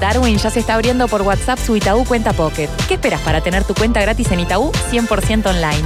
Darwin ya se está abriendo por WhatsApp su Itaú Cuenta Pocket. ¿Qué esperas para tener tu cuenta gratis en Itaú 100% online?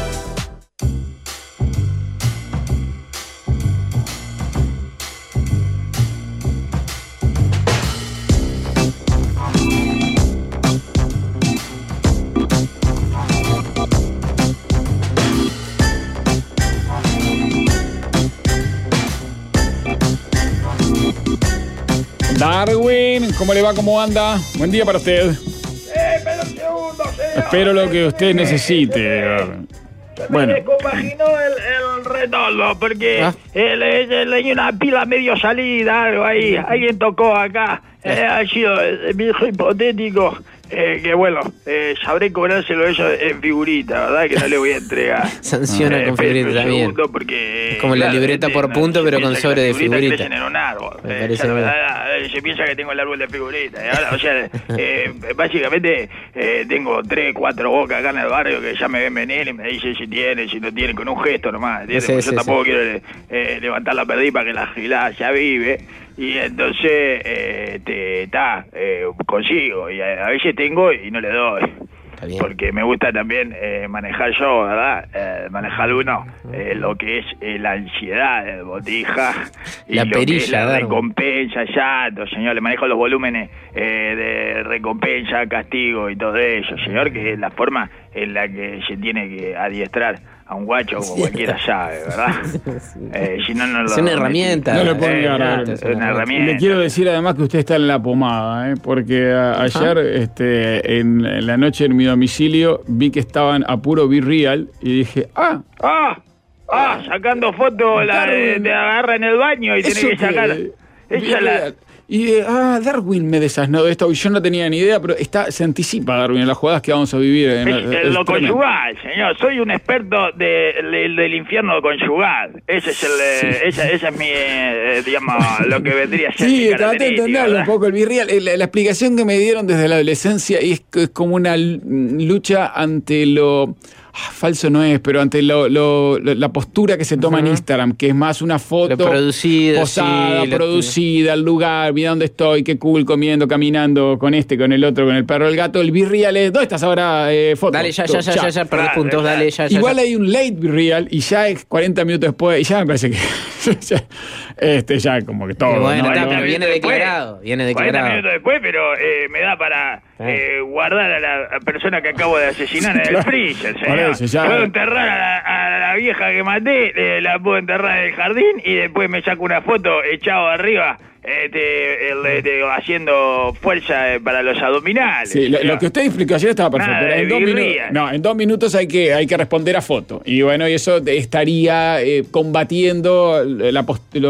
Darwin, ¿cómo le va? ¿Cómo anda? Buen día para usted. Pero un segundo, señor. Espero lo que usted necesite. Bueno. Me compaginó el retorno porque le una pila medio salida, algo ahí. Alguien tocó acá. Ha sido mi hijo hipotético. Que bueno, sabré cobrárselo eso en figurita, ¿verdad? Que no le voy a entregar. Sanciona con figurita también. Porque, es como la libreta por punto, pero con sobre de figurita. En un árbol. Se piensa que tengo el árbol de figuritas. O sea, básicamente tengo 3, 4 bocas acá en el barrio que ya me ven venir y me dicen si tienen, si no tienen, con un gesto nomás. ¿Entiendes? Yo tampoco quiero levantar la perdí para que la gilada ya vive. Y entonces, consigo. Y a veces tengo y no le doy. Porque me gusta también manejar yo, ¿verdad? Manejar uno lo que es la ansiedad de botija y la lo perilla, que es la recompensa, exacto, señor. Le manejo los volúmenes de recompensa, castigo y todo eso, señor, que es la forma en la que se tiene que adiestrar a un guacho como cualquiera sabe, ¿verdad? Si no, no lo... Es una herramienta. No le ponga es una herramienta. Le quiero decir además que usted está en la pomada, porque ayer en la noche en mi domicilio vi que estaban a puro Be Real y dije, sacando fotos te agarra en el baño y tenés que sacar... Y Darwin me desasnó de esto, y yo no tenía ni idea, pero se anticipa Darwin en las jugadas que vamos a vivir. Es lo conyugal, señor. Soy un experto del infierno conyugal. Esa es mi, digamos, lo que vendría a ser. Sí, traté de entenderlo un poco el Be Real. La explicación que me dieron desde la adolescencia es como una lucha ante lo... falso no es, pero ante la postura que se toma en Instagram, que es más una foto posada, producida, el lugar, mira dónde estoy, qué cool, comiendo, caminando con con el otro, con el perro, el gato. El Be Real es, ¿dónde estás ahora? Foto. Dale, ya, perdés puntos, dale, ya. Igual hay un late Be Real y ya es 40 minutos después, y ya me parece que ya como que todo. Bueno, ¿no? pero viene declarado. 40 minutos después, pero me da para guardar a la persona que acabo de asesinar en el freezer, señor. Puedo enterrar a la vieja que maté, la puedo enterrar en el jardín y después me saco una foto echado arriba haciendo fuerza para los abdominales. Sí, lo que usted explicó ayer estaba perfecto. Pero en 2 minutos hay que responder a foto. Y bueno, y eso estaría combatiendo la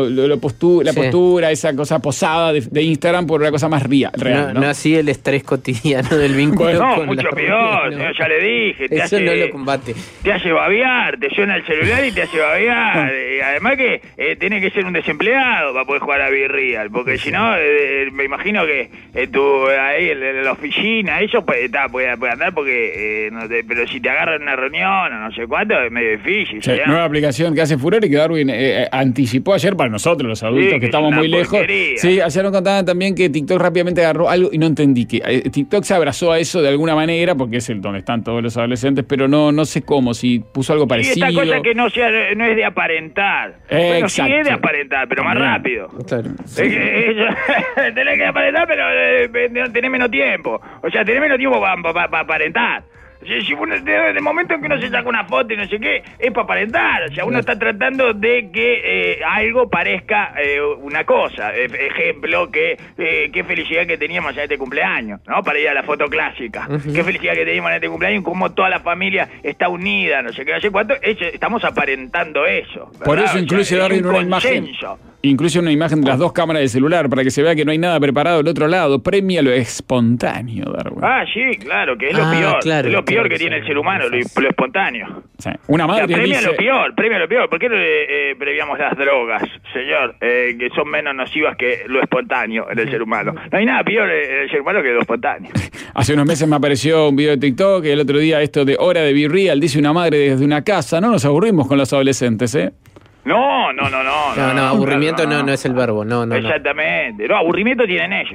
postura, esa cosa posada de Instagram por una cosa más real. No así el estrés cotidiano del vínculo. No, mucho peor, señor, ya le dije. Eso no lo combate. Te hace babear, te suena el celular y te hace babear. Y además que tiene que ser un desempleado para poder jugar a Be Real. Porque si no, me imagino que ahí en la oficina, eso puede andar porque, pero si te agarran en una reunión o no sé cuánto, es medio difícil. Sí, nueva aplicación que hace furor y que Darwin anticipó ayer para nosotros, los adultos, que estamos muy lejos. Sí, ayer nos contaban también que TikTok rápidamente agarró algo y no entendí que TikTok se abrazó a eso de alguna manera, porque es donde están todos los adolescentes, pero no sé cómo, si puso algo parecido. Y esta cosa que no es de aparentar. Bueno, sí es de aparentar, pero más rápido. Claro. Sí. Tenés que aparentar, pero tenés menos tiempo. O sea, tenés menos tiempo para aparentar. Si uno, de momento en que uno se saca una foto y no sé qué, es para aparentar. O sea, uno está tratando de que algo parezca una cosa. Ejemplo, qué felicidad que teníamos en este cumpleaños, ¿no? Para ir a la foto clásica. Qué felicidad que teníamos en este cumpleaños, cómo toda la familia está unida, no sé qué, no sé cuánto. Estamos aparentando eso, ¿verdad? Por eso incluye Darwin una imagen. Incluye una imagen de las 2 cámaras del celular para que se vea que no hay nada preparado del otro lado. Premia lo espontáneo, Darwin. Sí, claro, que es lo peor. Claro, es lo peor que tiene el ser humano, lo espontáneo. Sí. Una madre premia dice... premia lo peor. ¿Por qué no premiamos las drogas, señor? Que son menos nocivas que lo espontáneo en el ser humano. No hay nada peor en el ser humano que lo espontáneo. Hace unos meses me apareció un video de TikTok, y el otro día esto de hora de Be Real, dice una madre desde una casa. No nos aburrimos con los adolescentes, ¿eh? No, aburrimiento no es el verbo, no. Exactamente. No, aburrimiento tienen ellos.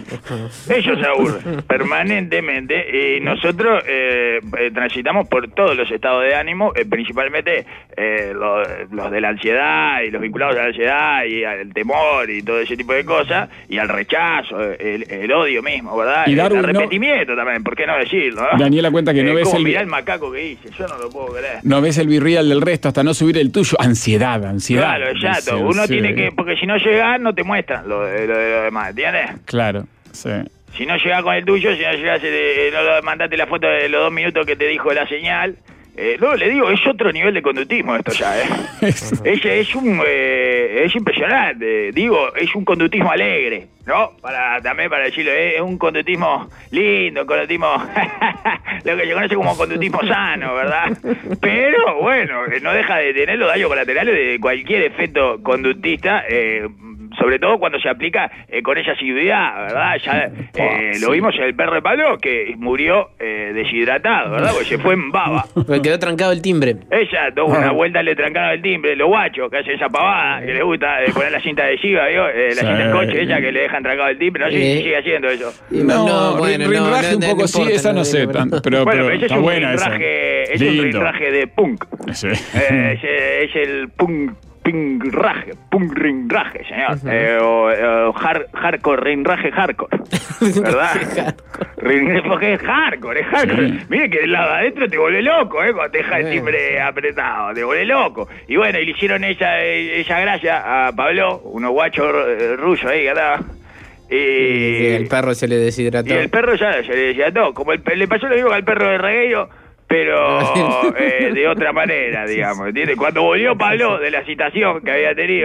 Ellos se aburren permanentemente y nosotros transitamos por todos los estados de ánimo, principalmente los de la ansiedad y los vinculados a la ansiedad y al temor y todo ese tipo de cosas, y al rechazo, el odio mismo, ¿verdad? Y Darwin, el arrepentimiento también, ¿por qué no decirlo? ¿No? Daniela cuenta que no ves mirá el macaco que hice, yo no lo puedo creer. No ves el virreal del resto hasta no subir el tuyo. Ansiedad. Claro, exacto. Uno tiene que, porque si no llegas, no te muestran lo de lo demás, ¿entiendes? Claro, sí. Si no llegas con el tuyo, si no llegas, no mandaste la foto de los 2 minutos que te dijo la señal. No, le digo, es otro nivel de conductismo esto ya, es impresionante, digo, es un conductismo alegre, ¿no? También para decirlo, es un conductismo lindo, un conductismo, lo que se conoce como conductismo sano, ¿verdad? Pero, bueno, no deja de tener los daños colaterales de cualquier efecto conductista, sobre todo cuando se aplica con esa asiduidad, ¿verdad? Ya lo vimos en el perro de Pablo, que murió deshidratado, ¿verdad? Porque se fue en baba. Porque quedó trancado el timbre. Ella tuvo una vuelta, le trancaron el timbre, los guachos que hacen esa pavada, que les gusta poner la cinta adhesiva, ¿vio? La cinta del coche, ella que le dejan trancado el timbre, no sé si sigue haciendo eso. Rinraje un poco sí, esa no sé, pero bueno, ese está es un buena esa. Es un rinraje de punk. Sí. Es el punk rinraje, señor. Hardcore rinraje hardcore, ¿verdad? Porque es hardcore. Sí. Mire que del lado adentro te vuelve loco, cuando te deja el timbre apretado, te vuelve loco. Y bueno, y le hicieron esa gracia a Pablo, unos guachos rusos ahí que andaba. Y el perro se le deshidrató. Y el perro ya se le deshidrató, como le pasó lo mismo al perro de Regueiro, pero de otra manera, digamos, ¿entiendes? Cuando volvió Pablo de la citación que había tenido,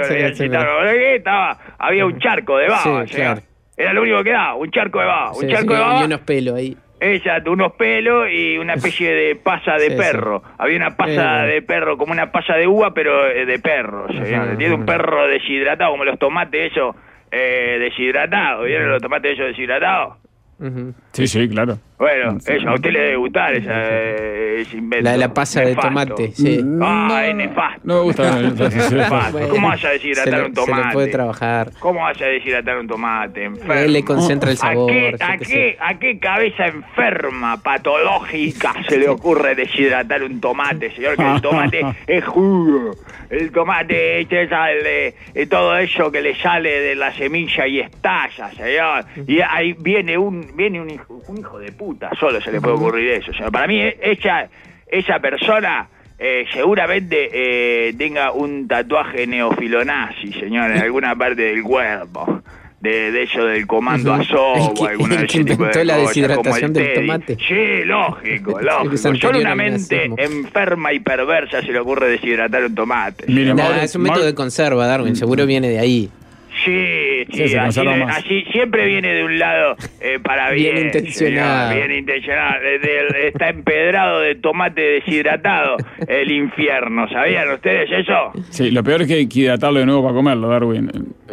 había un charco de baba, sí, claro. Era lo único que daba, un charco de baba, de baba. Y unos pelos ahí. Exacto, unos pelos y una especie de pasa de perro. Había una pasa de perro, como una pasa de uva, pero de perro, ¿entiendes? Un perro deshidratado, como los tomates esos deshidratados, ¿vieron los tomates esos deshidratados? Sí, claro. Bueno, eso, a usted le debe gustar ese invento. La pasa nefasto. de tomate, sí. Es nefasto. No me gusta. Nefasto. ¿Cómo vas a deshidratar un tomate? Se lo puede trabajar. ¿Cómo vas a deshidratar un tomate? Enfermo. Él le concentra el sabor. ¿A qué cabeza enferma, patológica, se le ocurre deshidratar un tomate, señor? Que el tomate es jugo. El tomate sale todo eso que le sale de la semilla y estalla, señor. Y ahí viene un hijo de puta, solo se le puede ocurrir eso, señor. Para mí, esa persona seguramente tenga un tatuaje neofilonazi, señor, en alguna parte del cuerpo. De eso del comando Azov o alguna de ese tipo de cosas, la deshidratación del tomate. Sí, lógico. Solo una mente enferma y perversa se le ocurre deshidratar un tomate. Es un método de conserva, Darwin, seguro viene de ahí. Sí, así siempre viene de un lado para bien. Bien intencionado. Señor, bien intencionado. Está empedrado de tomate deshidratado el infierno. ¿Sabían ustedes eso? Sí, lo peor es que hay que hidratarlo de nuevo para comerlo, Darwin.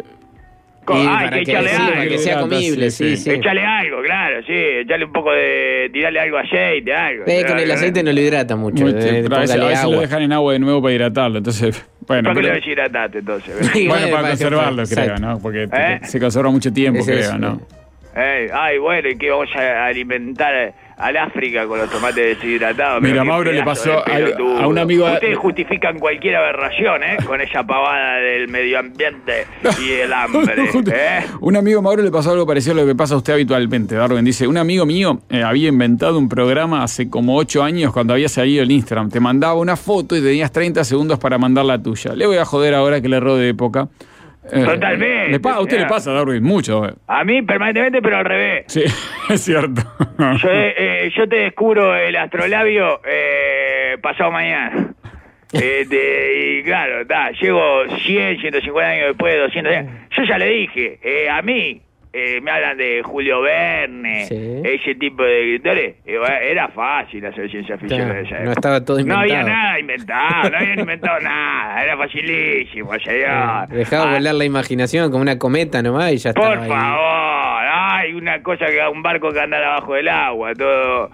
Hay que echarle algo. Para que sea comible, sí. Echarle algo, claro, sí. Echarle un poco tirarle algo de aceite, algo. Con el aceite no lo hidrata mucho. Pero a veces lo dejan en agua de nuevo para hidratarlo, entonces... Bueno, ¿por qué lo deshidrataste entonces? Bueno, para conservarlo, creo, ¿no? Porque se conserva mucho tiempo, creo, ¿no? Bueno, ¿y qué vamos a alimentar al África con los tomates deshidratados? Mira, Mauro le pasó a un amigo... Ustedes justifican cualquier aberración, con esa pavada del medio ambiente y el hambre, Un amigo Mauro le pasó algo parecido a lo que pasa a usted habitualmente, Darwin. Dice, un amigo mío había inventado un programa hace como 8 años cuando había salido el Instagram. Te mandaba una foto y tenías 30 segundos para mandar la tuya. Le voy a joder ahora que le erró de época. Totalmente. A usted le pasa, Darwin, mucho. A mí permanentemente, pero al revés. Sí, es cierto. Yo te descubro el astrolabio pasado mañana. Y claro, llego 100, 150 años después, 200 años. Yo ya le dije, a mí me hablan de Julio Verne, ese tipo de escritores. Era fácil hacer ciencia ficción de esa época. No estaba todo inventado. No había nada inventado, no habían inventado nada. Era facilísimo, señor. Dejaba volar la imaginación como una cometa nomás y ya estaba. Por favor, hay una cosa que un barco que anda abajo del agua, todo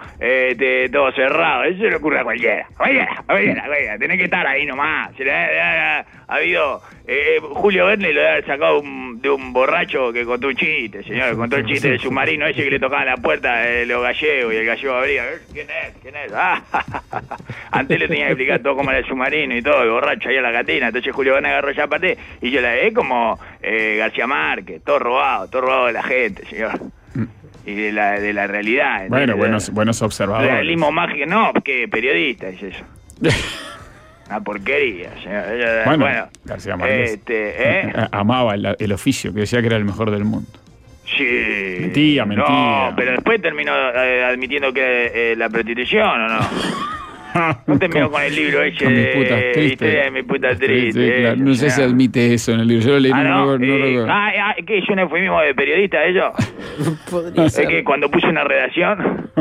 cerrado. Eso se le ocurre a cualquiera. Tenés que estar ahí nomás. habido... Julio Verne lo había sacado de un borracho que contó un chiste, señor. Contó el chiste del submarino ese que le tocaban la puerta de los gallegos y el gallego abría. ¿Quién es? Antes le tenía que explicar todo cómo era el submarino y todo, el borracho ahí a la catina. Entonces Julio Verne agarró esa parte y yo es como García Márquez, todo robado de la gente, señor. Y de la realidad. Bueno, buenos observadores. Realismo mágico, no, que periodista es eso. Una porquería, señor. Bueno, García Márquez amaba el oficio, que decía que era el mejor del mundo. Sí. Mentira. No, pero después terminó admitiendo que la prostitución, ¿o no? No terminó con el libro ese de Historia de mi puta triste. Sí, claro. No sé si admite eso en el libro. Yo lo leí, no recuerdo. ¿Qué es un eufemismo de periodista eso? Podría ser. Es que cuando puse una redacción...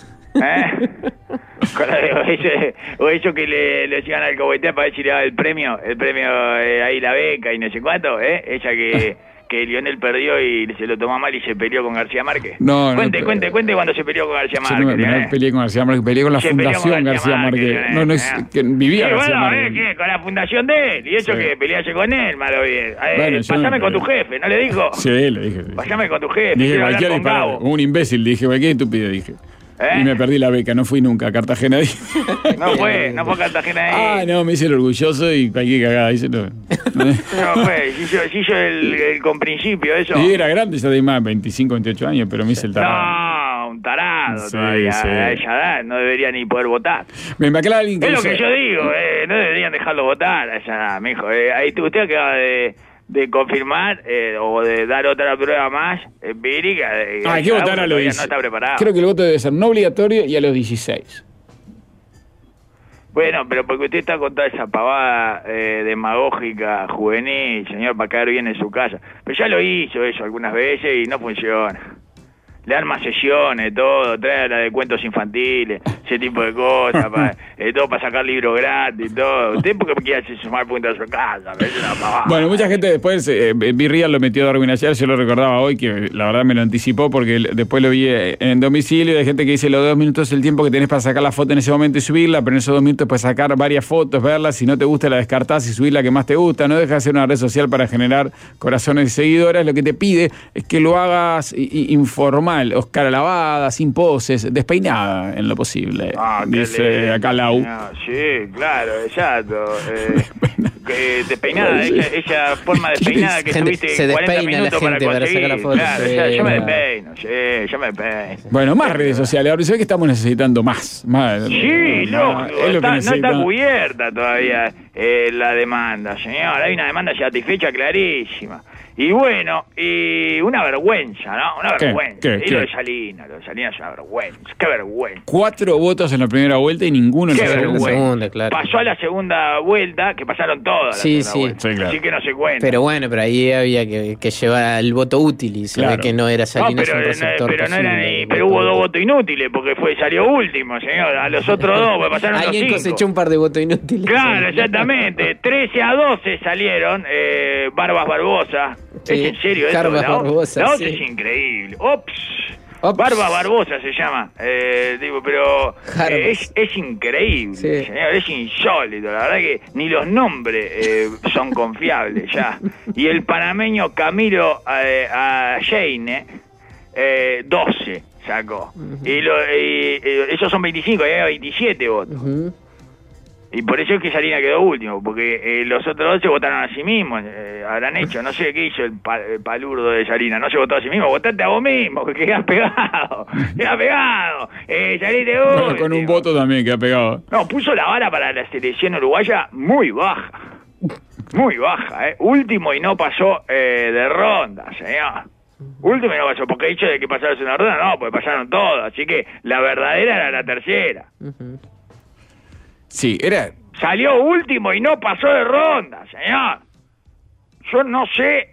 o eso que le decían al cogotear para ver si le daba el premio ahí la beca y no sé cuánto, esa que Lionel perdió y se lo tomó mal y se peleó con García Márquez. Cuente cuando se peleó con García Márquez. No peleé con García Márquez, peleé con la Fundación García Márquez. No es que vivía García Márquez. ¿Qué? Con la fundación de él. Y eso que pelease con él, malo bien. Pasame con tu jefe, ¿no le dijo? Sí, le dije. Pasame con tu jefe. Dije cualquier disparate. Un imbécil, dije, qué estúpido, dije. Y me perdí la beca, no fui nunca a Cartagena. No fue a Cartagena. No, me hice el orgulloso y cualquier cagada. Dice, no fue, se hizo el con principio, eso. Sí, era grande, ya tenía más 25, 28 años, pero me hice el tarado. No, un tarado todavía. A esa edad no debería ni poder votar. Me aclara alguien que es lo que yo digo, no deberían dejarlo votar a esa edad, mijo. Ahí usted acaba de confirmar o de dar otra prueba más empírica. Hay que votar a los 16. No está preparado. Creo que el voto debe ser no obligatorio y a los 16. Bueno, pero porque usted está con toda esa pavada demagógica, juvenil, señor, para caer bien en su casa. Pero ya lo hizo eso algunas veces y no funciona. Le arma sesiones, todo, trae la de cuentos infantiles, ese tipo de cosas, todo para sacar libros gratis, todo. ¿Usted por qué quiere sumar puntos a su casa? Bueno, mucha gente después, Virreal lo metió a Darwin ayer, yo lo recordaba hoy, que la verdad me lo anticipó, porque después lo vi en domicilio, de gente que dice los 2 minutos es el tiempo que tenés para sacar la foto en ese momento y subirla, pero en esos 2 minutos puedes sacar varias fotos, verlas, si no te gusta la descartás y subir la que más te gusta, no dejas de ser una red social para generar corazones y seguidores, lo que te pide es que lo hagas informal, cara lavada, sin poses, despeinada en lo posible, dice acá Lau. Sí, claro, exacto. Despeinada, esa forma despeinada que tuviste 40 minutos para sacar la foto. Claro, yo me despeino, yo me despeino. Bueno, más redes sociales, ahora se ve que estamos necesitando más. Sí, lógico, no está cubierta todavía la demanda, señor. Hay una demanda satisfecha clarísima. Y bueno, y una vergüenza, ¿no? Una vergüenza. Y lo de Salinas es una vergüenza. ¡Qué vergüenza! 4 votos en la primera vuelta y ninguno en la segunda, claro. Pasó a la segunda vuelta, que pasaron todas sí. Claro. Así que no se cuenta. Pero bueno, pero ahí había que llevar el voto útil y se ve que no era Salinas un receptor pero hubo 2 votos inútiles, porque salió último, señor. A los otros 2, pues pasaron los 5. Alguien cosechó un par de votos inútiles. Claro, exactamente. 13-12 salieron Barbas Barbosa. Sí, ¿Es en serio eso? Barbosa, la otra es increíble. Barba Barbosa se llama. Pero es increíble, señor. Es insólito. La verdad que ni los nombres son confiables ya. Y el panameño Camilo Jane, 12 sacó. Y esos son 25, hay 27 votos. Y por eso es que Salinas quedó último, porque los otros 2 se votaron a sí mismos, habrán hecho, no sé qué hizo el palurdo de Salinas, no se votó a sí mismo, votate a vos mismo, que quedás pegado, saliste último. Con un voto también queda pegado. No, puso la vara para la selección uruguaya muy baja, último y no pasó de ronda, señor. Último y no pasó, porque dicho de que pasaron una ronda, no, pues pasaron todos, así que la verdadera era la tercera. Sí, salió último y no pasó de ronda, señor. Yo no sé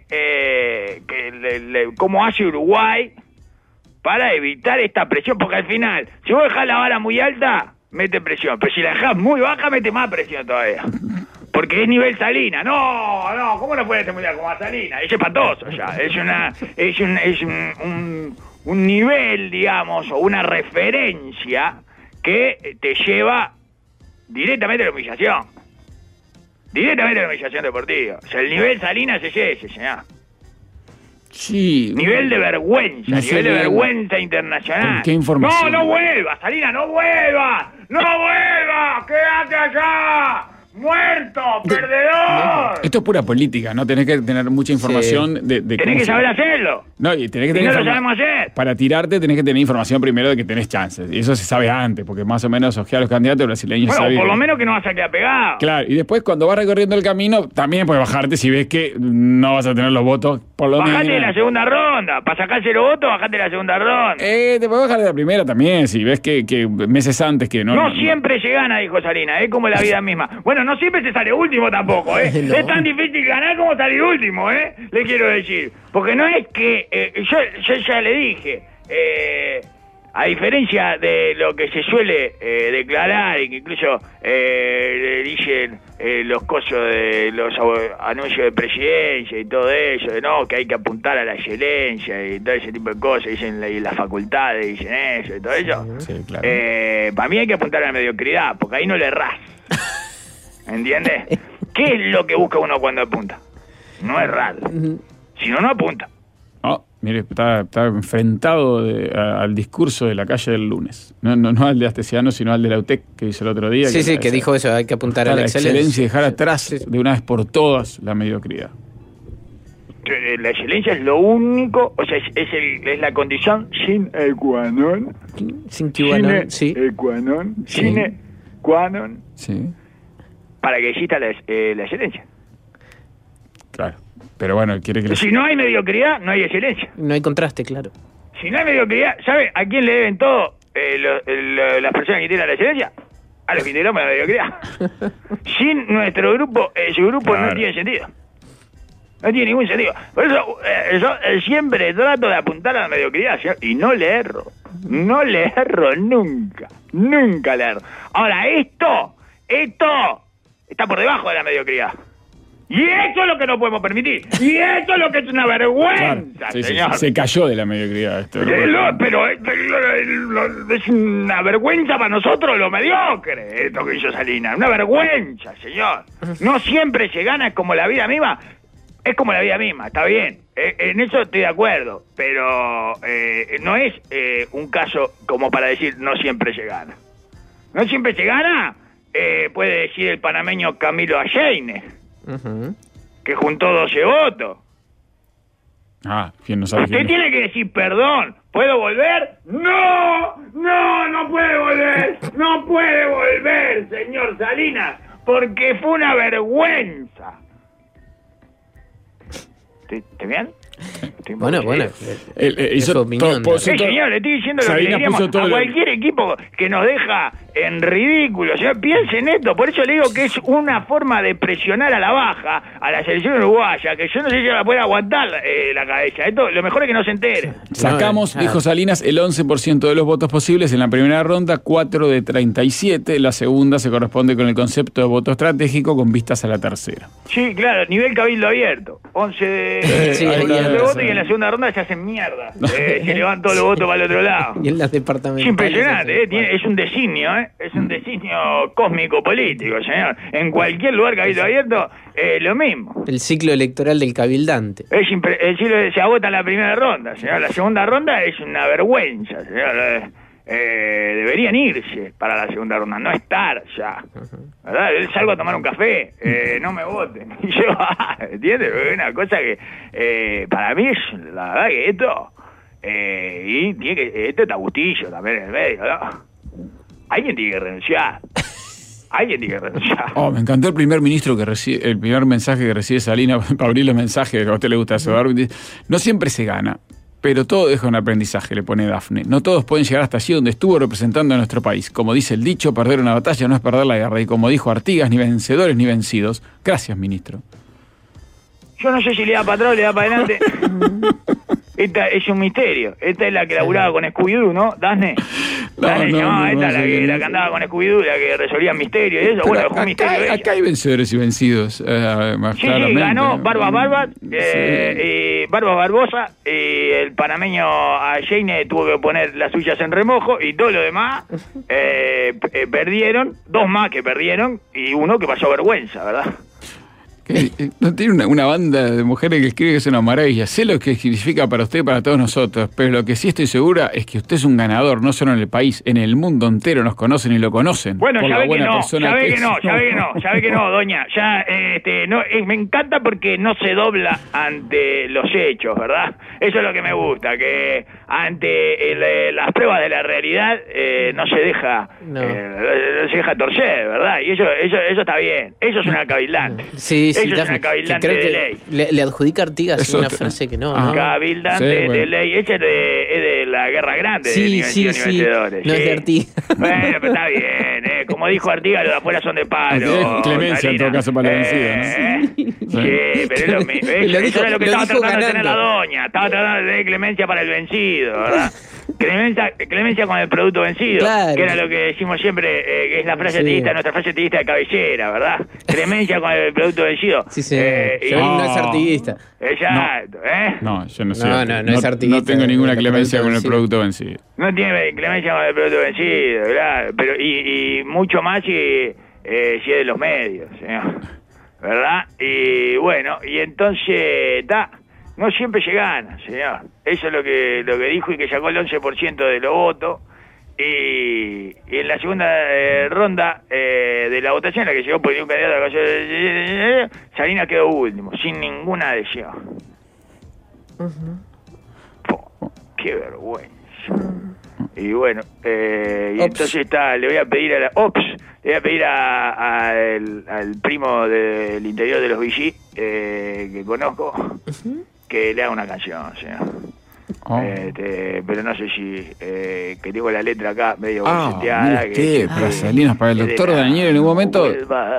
cómo hace Uruguay para evitar esta presión, porque al final, si vos dejás la vara muy alta, mete presión, pero si la dejás muy baja, mete más presión todavía. Porque es nivel Salinas. No, ¿cómo no puede ser mundial como a Salinas? Es espantoso ya. Es un nivel, digamos, o una referencia que te lleva directamente a la humillación. Directamente a la humillación deportiva. O sea, el nivel Salinas es ese, señor. Sí. Nivel de vergüenza, No nivel sé de bien. vergüenza internacional. ¿Qué información? No vuelvas, Salinas, no vuelvas. ¡No vuelvas! ¡Quédate allá! ¡Muerto! ¡Perdedor! Esto es pura política, ¿no? Tenés que tener mucha información de Tenés cómo que se- saber hacerlo. No, y tenés que Si tener no lo informa- sabemos hacer. Para tirarte tenés que tener información primero de que tenés chances. Y eso se sabe antes, porque más o menos ojear a los candidatos brasileños Bueno, saben por que- lo menos que no vas a quedar pegado. Claro, y después cuando vas recorriendo el camino, también puedes bajarte si ves que no vas a tener los votos, por lo Bajate de menos. la segunda ronda. Para sacarse los votos, bajate de la segunda ronda. Te puedes bajar de la primera también, si ves que meses antes que no. No siempre se gana, dijo Salinas, es como la vida misma. Bueno, no siempre se sale último tampoco, ¿eh? No. Es tan difícil ganar como salir último, ¿eh? Le quiero decir. Porque no es que... yo ya le dije, a diferencia de lo que se suele declarar y que incluso le dicen los cosos de los anuncios de presidencia y todo eso, de no, que hay que apuntar a la excelencia y todo ese tipo de cosas, dicen las facultades, dicen eso y todo eso. Sí, claro. Para mí hay que apuntar a la mediocridad, porque ahí no le errás. ¿Entiendes? ¿Qué es lo que busca uno cuando apunta? No errar. Si no, no apunta. Oh, mire, está enfrentado al discurso de la calle del lunes. No al de Astesiano, sino al de la UTEC que hizo el otro día. Sí, que dijo eso, hay que apuntar a la excelencia. y dejar atrás Sí. de una vez por todas la mediocridad. La excelencia es lo único, o sea, es la condición sin qua non. Sin QAnon, sí. Qua non. Sí. Sine qua non. Sí, Para que exista la excelencia. claro. Pero bueno, quiere que... Si no hay mediocridad, no hay excelencia. No hay contraste, claro. Si no hay mediocridad, ¿sabe a quién le deben todo las personas que tienen la excelencia? A los que integramos la mediocridad. Sin nuestro grupo, su grupo Claro. no tiene sentido. No tiene ningún sentido. Por eso yo siempre trato de apuntar a la mediocridad, ¿sí? Y no le erro. No le erro nunca. Nunca le erro. Ahora, esto está por debajo de la mediocridad. Y eso es lo que no podemos permitir. Y eso es lo que es una vergüenza, Claro, sí, señor. se cayó de la mediocridad esto. Pero es una vergüenza para nosotros lo mediocre, esto que hizo Salinas. Una vergüenza, señor. No siempre se gana, es como la vida misma. Es como la vida misma, está bien. En eso estoy de acuerdo. Pero no es un caso como para decir no siempre se gana. No siempre se gana, puede decir el panameño Camilo Alleine, que juntó 12 votos. Ah, ¿quién no sabe Usted quién es? tiene que decir perdón. ¿Puedo volver? No puede volver. No puede volver, señor Salinas, porque fue una vergüenza. ¿Te bien? Bueno. Hizo su opinión, ¿no? Señor, le estoy diciendo lo que le Salinas diríamos puso todo a el- cualquier equipo que nos deja en ridículo. O sea, piense en esto. Por eso le digo que es una forma de presionar a la baja a la selección uruguaya, que yo no sé si la puede aguantar la cabeza. Esto, lo mejor es que no se entere. Sacamos, No, dijo Salinas, el 11% de los votos posibles en la primera ronda, 4 de 37. La segunda se corresponde con el concepto de voto estratégico con vistas a la tercera. Sí, claro, nivel cabildo abierto. 11 de, Sí, ahí 11 de ya, votos sí. y en la segunda ronda se hacen mierda. Se levantan todos los votos para el otro lado. Y en las Es departamentales. impresionante, es un designio, es un designio cósmico político, señor. En cualquier lugar cabildo abierto, lo mismo. El ciclo electoral del cabildante. Se agota en la primera ronda, señor. La segunda ronda es una vergüenza, señor. Deberían irse para la segunda ronda, no estar ya. ¿Verdad? Salgo a tomar un café, no me voten. Y yo, ¿entiendes? Es una cosa que para mí es, la verdad que esto, y tiene que, esto está Bustillo también en el medio, ¿no? Alguien tiene que renunciar. Oh, me encantó el primer ministro que recibe, el primer mensaje que recibe Salinas para abrir los mensajes que a usted le gusta eso. No siempre se gana, pero todo deja un aprendizaje, le pone Dafne. No todos pueden llegar hasta allí donde estuvo representando a nuestro país. Como dice el dicho, perder una batalla no es perder la guerra. Y como dijo Artigas, ni vencedores ni vencidos. Gracias, ministro. Yo no sé si le da para atrás o le da para adelante. Esta es un misterio. Esta es la que laburaba con Scooby-Doo, ¿no? Dafne. Dafne, no, esta es la sé. que andaba con Scooby-Doo, la que resolvía misterios y eso. Pero Bueno, dejó un misterio ella. acá hay vencedores y vencidos, más Sí, claramente. ganó ¿no? Barbas, Sí. Barbas Barbosa, y el panameño Alleine tuvo que poner las suyas en remojo, y todo lo demás perdieron, dos más que perdieron, y uno que pasó vergüenza, ¿verdad? No tiene una banda de mujeres que escribe que es una maravilla. Sé lo que significa para usted y para todos nosotros, pero lo que sí estoy segura es que usted es un ganador, no solo en el país, en el mundo entero nos conocen y lo conocen. Bueno, por ya la ve que buena no, persona ya ve que que es. no, ya ve que no, doña. Ya, no, me encanta porque no se dobla ante los hechos, ¿verdad? Eso es lo que me gusta, que ante las pruebas de la realidad no se deja torcer, ¿verdad? Y eso está bien. Eso es una cabildante. Sí, eso es una cabildante de ley. Le adjudica a Artigas Eso una te- frase que no. Cabildante de ley. Esa es de la Guerra Grande de Nivencidos y Vencedores. No es de Artigas. Bueno, pero está bien, como dijo Artigas, los de afuera son de palo. Clemencia en todo caso para la vencida, ¿no? Sí, pero es lo mismo. Eso era lo que estaba dijo tratando de tener la ganando. doña. Estaba tratando de tener clemencia para el vencido, ¿verdad? Clemencia con el producto vencido. Claro. Que era lo que decimos siempre, que es la frase Sí. teísta, nuestra frase teísta de cabellera, ¿verdad? Clemencia con el producto vencido. Sí, sí. Y- Yo no es artiguista. Exacto, No, yo no sé. No es artiguista. No tengo ninguna El clemencia con el producto producto vencido. No tiene clemencia con el producto vencido, ¿verdad? Pero, y mucho más si es de los medios, señor. ¿Verdad? Y bueno, y entonces, no siempre se gana, señor. Eso es lo que dijo y que sacó el 11% de los votos. Y en la segunda ronda de la votación, la que llegó por un candidato, Salinas quedó último, sin ninguna adhesión. Qué vergüenza. Y bueno, y entonces le voy a pedir al primo del interior de los Vichy, que conozco, que le haga una canción, señor. Pero no sé si que tengo la letra acá medio boceteada, mire usted, para Salinas, para el doctor Daniel en un momento.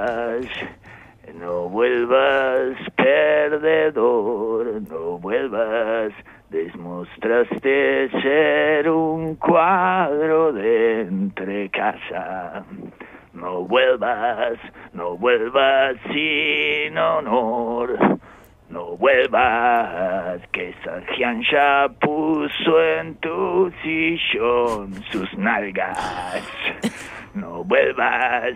No vuelvas perdedor, no vuelvas. Demostraste ser un cuadro de entrecasa. No vuelvas sin honor. No vuelvas, que Sargian ya puso en tu sillón sus nalgas. No vuelvas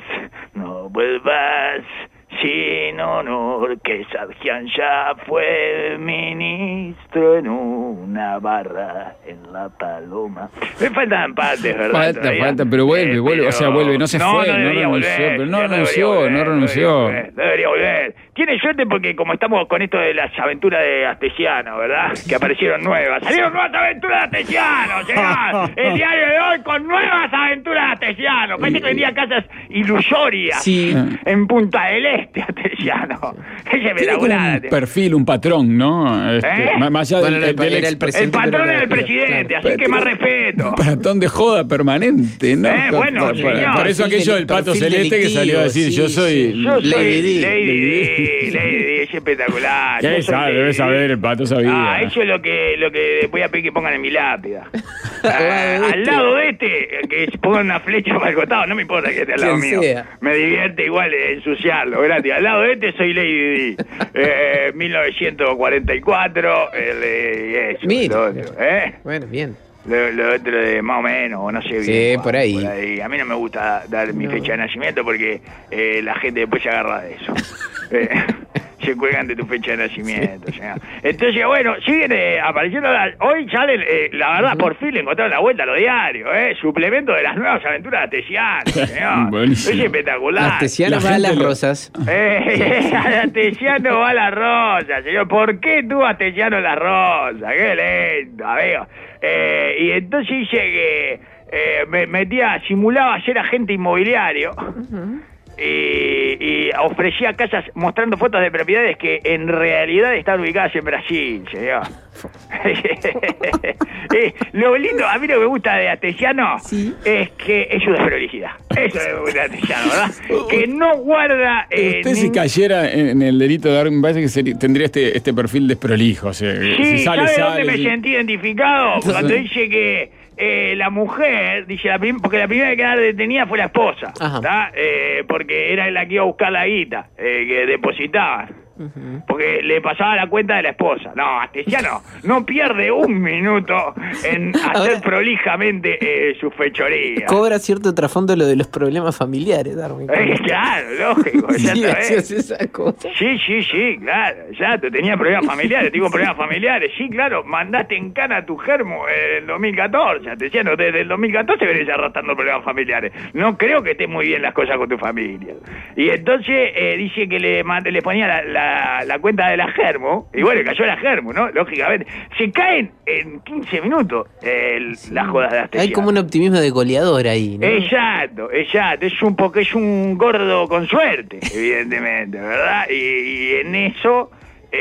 sin honor, que Sargian ya fue ministro en una barra en La Paloma. Me faltan partes, ¿verdad? Falta, pero vuelve, o sea, vuelve, no se fue, no debería renunció, volver, pero no debería renunció. volver, debería volver. Tiene suerte porque como estamos con esto de las aventuras de Astesiano, ¿verdad? Que aparecieron nuevas. Salieron nuevas aventuras de Astesiano, señor. El diario de hoy con nuevas aventuras de Astesiano. Parece que vendía casas ilusorias en Punta del Este, Astesiano. Ese Tiene como espectacular. un perfil, un patrón, ¿no? Más allá del era el presidente. El patrón pero era el presidente, así que más respeto. un patrón de joda permanente, ¿no? Bueno, señor. Por eso aquello del pato Perfil celeste que salió a decir, delictivo, yo soy... Yo soy Lady Di. Lady Di, es espectacular. Yo soy Lady Debe Di. saber, el pato sabía. Eso es lo que voy a pedir que pongan en mi lápida. Al lado de que pongan una flecha para el costado, no me importa que esté al lado Quien mío. sea. Me divierte igual ensuciarlo, gratis. Al lado de soy Lady Di. 1944, eso, Mira. lo otro, Bueno, bien. Lo otro de más o menos, o no sé bien. Sí, cuál, por ahí. A mí no me gusta dar mi fecha de nacimiento porque la gente después se agarra de eso. Se cuelgan de tu fecha de nacimiento, señor. Entonces, bueno, siguen apareciendo. Hoy sale, la verdad, por fin le encontraron la vuelta a los diarios, suplemento de las nuevas aventuras de Astesiano, señor. Buenísimo. Es espectacular. Astesiano La va a gente las lo- rosas. Astesiano va a la rosa, señor. ¿Por qué tú Astesiano en la rosa? Qué lento, amigo. Y entonces dice que simulaba ser agente inmobiliario. Y ofrecía casas mostrando fotos de propiedades que en realidad están ubicadas en Brasil, señor. Lo lindo, a mí lo que me gusta de Astesiano es que es su desprolijidad. Eso es lo que me gusta de Astesiano, ¿verdad? Que no guarda... Usted si cayera en el delito de dar, me parece que tendría este perfil desprolijo. O sea, Sí, si ¿sabe sale, dónde me sí. sentí identificado? Cuando dice que la mujer, dice porque la primera que quedar detenida fue la esposa, Ajá. ¿tá? Porque era la que iba a buscar la guita, que depositaba. Porque le pasaba la cuenta de la esposa. No, Astesiano no pierde un minuto en hacer prolijamente su fechoría. Cobra cierto trasfondo lo de los problemas familiares, Darwin. Claro, lógico, ya Sí, sabés. esa cosa. Sí, claro, ya tenía problemas familiares, tengo problemas familiares. Sí, claro, mandaste en cana a tu germo en el 2014. Astesiano, desde el 2014 venís arrastrando problemas familiares. No creo que estés muy bien las cosas con tu familia. Y entonces dice que le ponía la cuenta de la germo, y bueno, cayó la germo, ¿no? Lógicamente. Se caen en 15 minutos las jodas de Astesiano. Hay como un optimismo de goleador ahí, ¿no? Exacto. Es un gordo con suerte, evidentemente, ¿verdad? Y en eso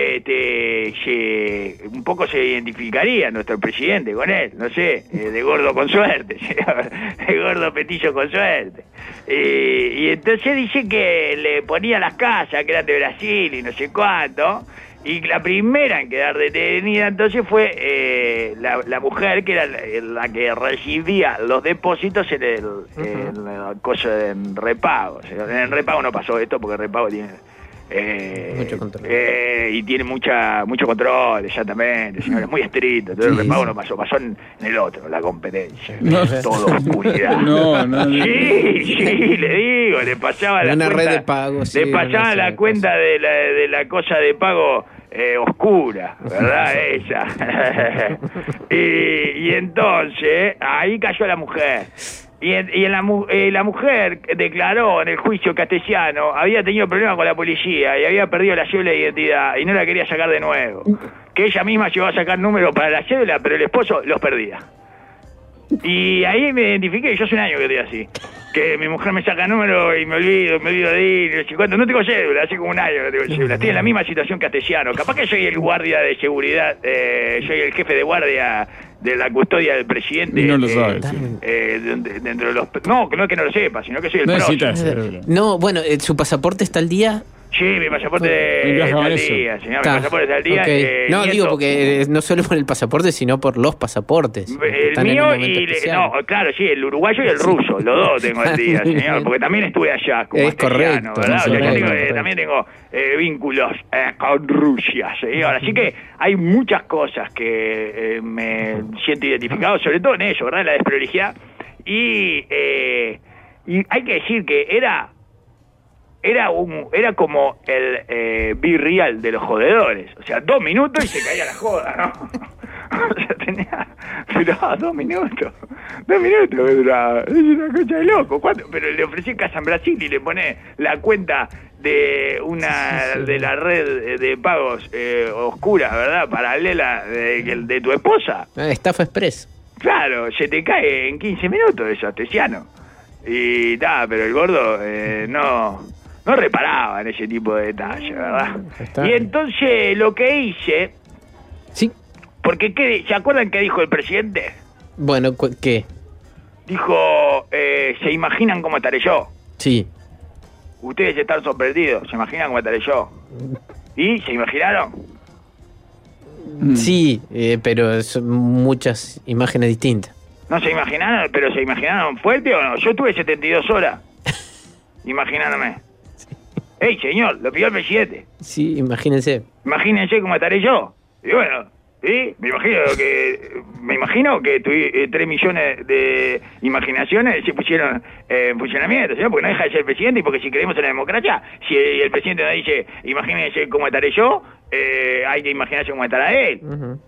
un poco se identificaría nuestro presidente con él, no sé, de gordo con suerte, de gordo petillo con suerte. Y entonces dice que le ponía las casas, que eran de Brasil y no sé cuánto, y la primera en quedar detenida entonces fue la mujer, que era la que recibía los depósitos en el coso de repago. En el repago no pasó esto, porque el repago tiene... mucho control. Y tiene mucho control, exactamente, señor, es muy estricto. Entonces el repago no pasó en el otro, la competencia. Todo oscuridad. No. Sí, le digo, le pasaba la una cuenta, red de pago, sí, le pasaba la cuenta de la cosa de pago oscura, ¿verdad? Esa. y entonces ahí cayó la mujer. Y la mujer declaró en el juicio que Astesiano había tenido problemas con la policía y había perdido la cédula de identidad y no la quería sacar de nuevo. Que ella misma llegó a sacar números para la cédula, pero el esposo los perdía. Y ahí me identifiqué, yo hace un año que estoy así. Que mi mujer me saca números y me olvido de ir, no sé cuánto. No tengo cédula, hace como un año que no tengo cédula. Estoy en la misma situación que Astesiano. Capaz que soy el guardia de seguridad, soy el jefe de guardia de la custodia del presidente. Y no lo sabes. Dentro de los... No es que no lo sepa, sino que soy el Necesitas. No, bueno, ¿su pasaporte está al día? Sí, mi pasaporte está al día, señor. Mi pasaporte está al día. Okay. No, digo porque no solo por el pasaporte, sino por los pasaportes. El mío no, claro, sí, el uruguayo y el ruso, los dos tengo al día, señor, porque también estuve allá como es correcto, ¿verdad? Sí, o sea, yo también tengo vínculos con Rusia, señor. Así que hay muchas cosas que me siento identificado, sobre todo en ello, ¿verdad? La desprolijidad. Y hay que decir que era como el B-Real de los jodedores. O sea, 2 minutos y se caía la joda, ¿no? O sea, duraba 2 minutos. 2 minutos que duraba. Es una cosa de loco. ¿Cuánto? Pero le ofrecí casa en Brasil y le pone la cuenta de de la red de pagos oscura, ¿verdad? Paralela de tu esposa. Estafa Express. Claro, se te cae en 15 minutos eso, Astesiano. Y pero el gordo no reparaba en ese tipo de detalles, ¿verdad? Y entonces lo que hice... Sí. Porque, ¿se acuerdan qué dijo el presidente? Bueno, ¿qué? Dijo, ¿se imaginan cómo estaré yo? Sí. Ustedes están sorprendidos, ¿se imaginan cómo estaré yo? ¿Y se imaginaron? Sí, pero son muchas imágenes distintas. ¿No se imaginaron? ¿Pero se imaginaron fuerte o no? Yo estuve 72 horas imaginándome. ¡Ey, señor! Lo pidió el presidente. Sí, imagínense. Imagínense cómo estaré yo. Y bueno, ¿sí? Me imagino que 3 millones de imaginaciones se pusieron en funcionamiento, ¿sí? Porque no deja de ser presidente, y porque si creemos en la democracia, si el presidente nos dice, imagínense cómo estaré yo, hay que imaginarse cómo estará él.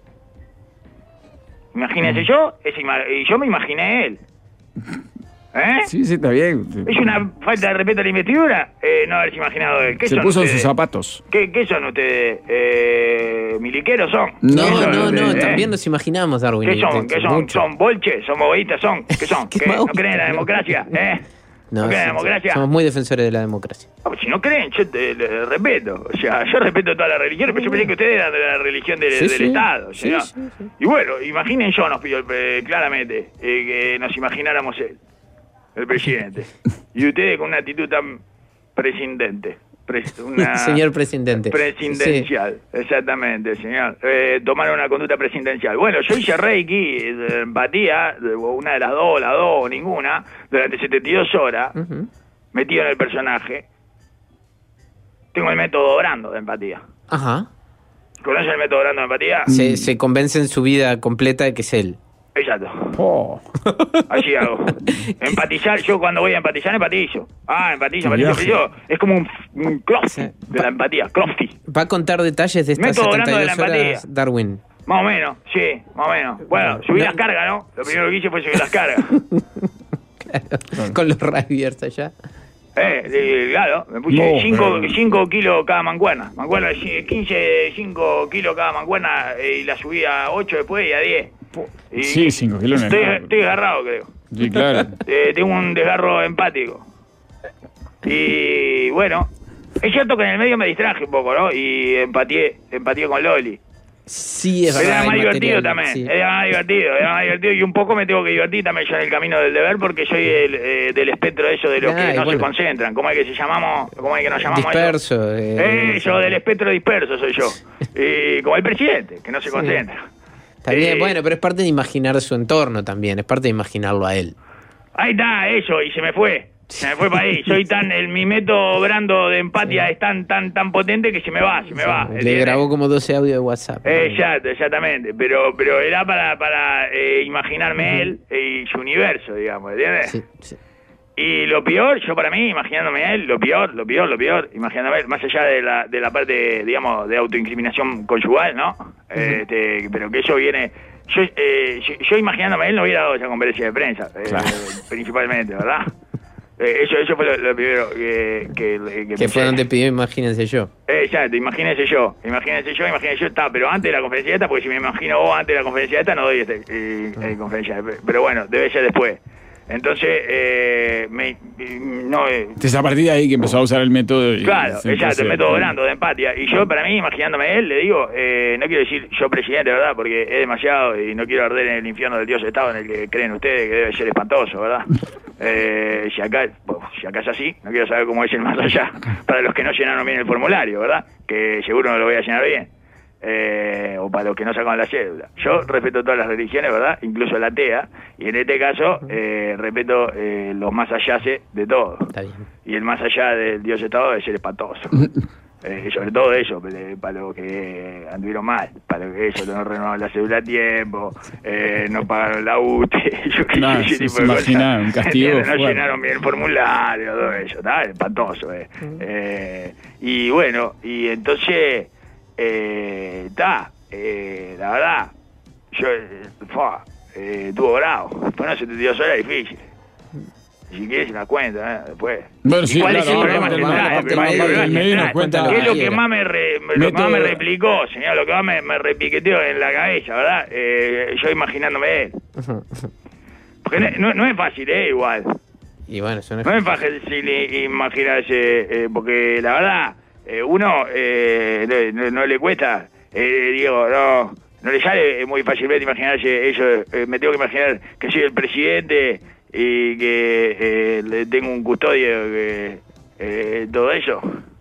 Imagínense yo, y yo me imaginé él. Sí, está bien. ¿Es una falta de respeto a la investidura? No haberse imaginado él. ¿Qué se son puso ustedes? en sus zapatos. ¿Qué son ustedes? ¿Miliqueros son? No, también nos imaginamos, Darwin. ¿Qué son? Mucho. ¿Son bolches? ¿Son boguitas? ¿Qué son? ¿Qué ¿No creen en la democracia? ¿No creen en la democracia? Somos muy defensores de la democracia. Si no creen, yo te respeto. O sea, yo respeto todas las religiones, pero yo pensé que ustedes eran de la religión del Estado. Sí. Y bueno, imaginen yo, nos pidió claramente que nos imagináramos el presidente. Y ustedes con una actitud tan prescindente. Señor presidente. Presidencial, exactamente, señor. Tomaron una conducta presidencial. Bueno, yo hice Reiki, empatía, una de las dos, o ninguna, durante 72 horas, metido en el personaje. tengo el método Brando de empatía. Ajá. ¿Conoces el método Brando de empatía? Se convence en su vida completa de que es él. Exacto. Oh. Así hago. Empatizar, yo cuando voy a empatizar, empatizo. Empatizo. Es como un Crofty de la empatía. Crofty. ¿Va a contar detalles de estas Método Brando de 72 la horas, empatía. Darwin? Más o menos, sí, más o menos. Bueno, subí las cargas, ¿no? Lo primero que hice fue subir las cargas. Claro. Con los Raviers allá. Claro, me puse 5 kilos cada mancuerna. Mancuerna, 5 kilos cada mancuerna y la subí a 8 después y a 10. Y sí, 5 kilos. Estoy desgarrado, creo. Sí, claro. Tengo un desgarro empático. Y bueno, es cierto que en el medio me distraje un poco, ¿no? Y empatié con Loli. Sí, es verdad. Era más divertido también. Sí. Era más divertido. Y un poco me tengo que divertir también yo en el camino del deber porque soy del espectro de eso de los que no se concentran. ¿Cómo es que nos llamamos? Disperso. Yo del espectro disperso soy yo. Y como el presidente, que no se concentra. Está bien, bueno, pero es parte de imaginar su entorno también. Es parte de imaginarlo a él. Ahí está, eso, y se me fue para ahí. Mi método Brando de empatía es tan potente que se me va. Le grabó como 12 audios de WhatsApp. Exactamente, pero era para imaginarme él y su universo, digamos, ¿entiendes? Sí. Y lo peor, yo para mí, imaginándome a él, lo peor, imaginándome a él, más allá de la parte, digamos, de autoincriminación conyugal, ¿no? Pero que eso viene... Yo imaginándome a él no hubiera dado esa conferencia de prensa, claro. Principalmente, ¿verdad? Eso fue lo primero que fue donde pidió imagínense yo. Exacto, imagínense yo, está, pero antes de la conferencia esta, porque si me imagino antes de la conferencia esta, no doy conferencia, pero bueno, debe ser después. Entonces, es a partir de ahí que empezó a usar el método. Claro, exacto, el método Brando de empatía. Y yo, para mí, imaginándome a él, le digo, no quiero decir yo presidente, ¿verdad? Porque es demasiado y no quiero arder en el infierno del Dios Estado en el que creen ustedes que debe ser espantoso, ¿verdad? Si acá es así, no quiero saber cómo es el más allá para los que no llenaron bien el formulario, ¿verdad? Que seguro no lo voy a llenar bien. O para los que no sacan la cédula. Yo respeto todas las religiones, ¿verdad? Incluso la atea, y en este caso respeto los más allá de todo. Está bien. Y el más allá del Dios Estado debe ser espantoso. Sobre todo eso, para los que anduvieron mal, para los que ellos no renovaron la cédula a tiempo, no pagaron la UTE, ese tipo de cosas. Un castigo. No llenaron bien el formulario, todo eso, está espantoso. Y bueno, y entonces... la verdad, yo estuvo bravo. Fueron 72 horas difíciles. Si quieres se la cuenta, después. Bueno, sí, ¿cuál claro, es el problema central? ¿Qué es lo que más me replicó, señor? Lo que más me repiqueteó en la cabeza, ¿verdad? Yo imaginándome él. Porque no es fácil, igual. Y bueno, eso no es fácil imaginarse, porque la verdad... uno no le cuesta, digo, no le sale muy fácilmente imaginarse eso. Me tengo que imaginar que soy el presidente y que le tengo un custodio, todo eso,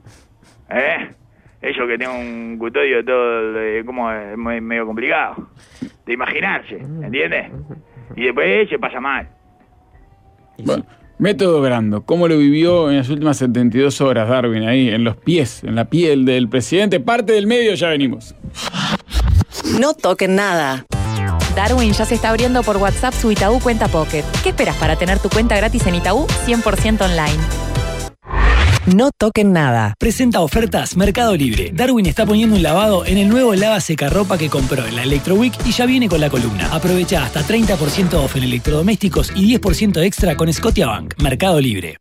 eso que tengo un custodio, todo como es medio complicado de imaginarse, ¿entiendes? Y después se pasa mal. Bueno. Método Brando, ¿cómo lo vivió en las últimas 72 horas, Darwin? Ahí, en los pies, en la piel del presidente. Parte del medio, ya venimos. No toquen nada. Darwin ya se está abriendo por WhatsApp su Itaú Cuenta Pocket. ¿Qué esperas para tener tu cuenta gratis en Itaú 100% online? No toquen nada. Presenta ofertas Mercado Libre. Darwin está poniendo un lavado en el nuevo lava secarropa que compró en la Electro Week y ya viene con la columna. Aprovecha hasta 30% off en electrodomésticos y 10% extra con Scotiabank. Mercado Libre.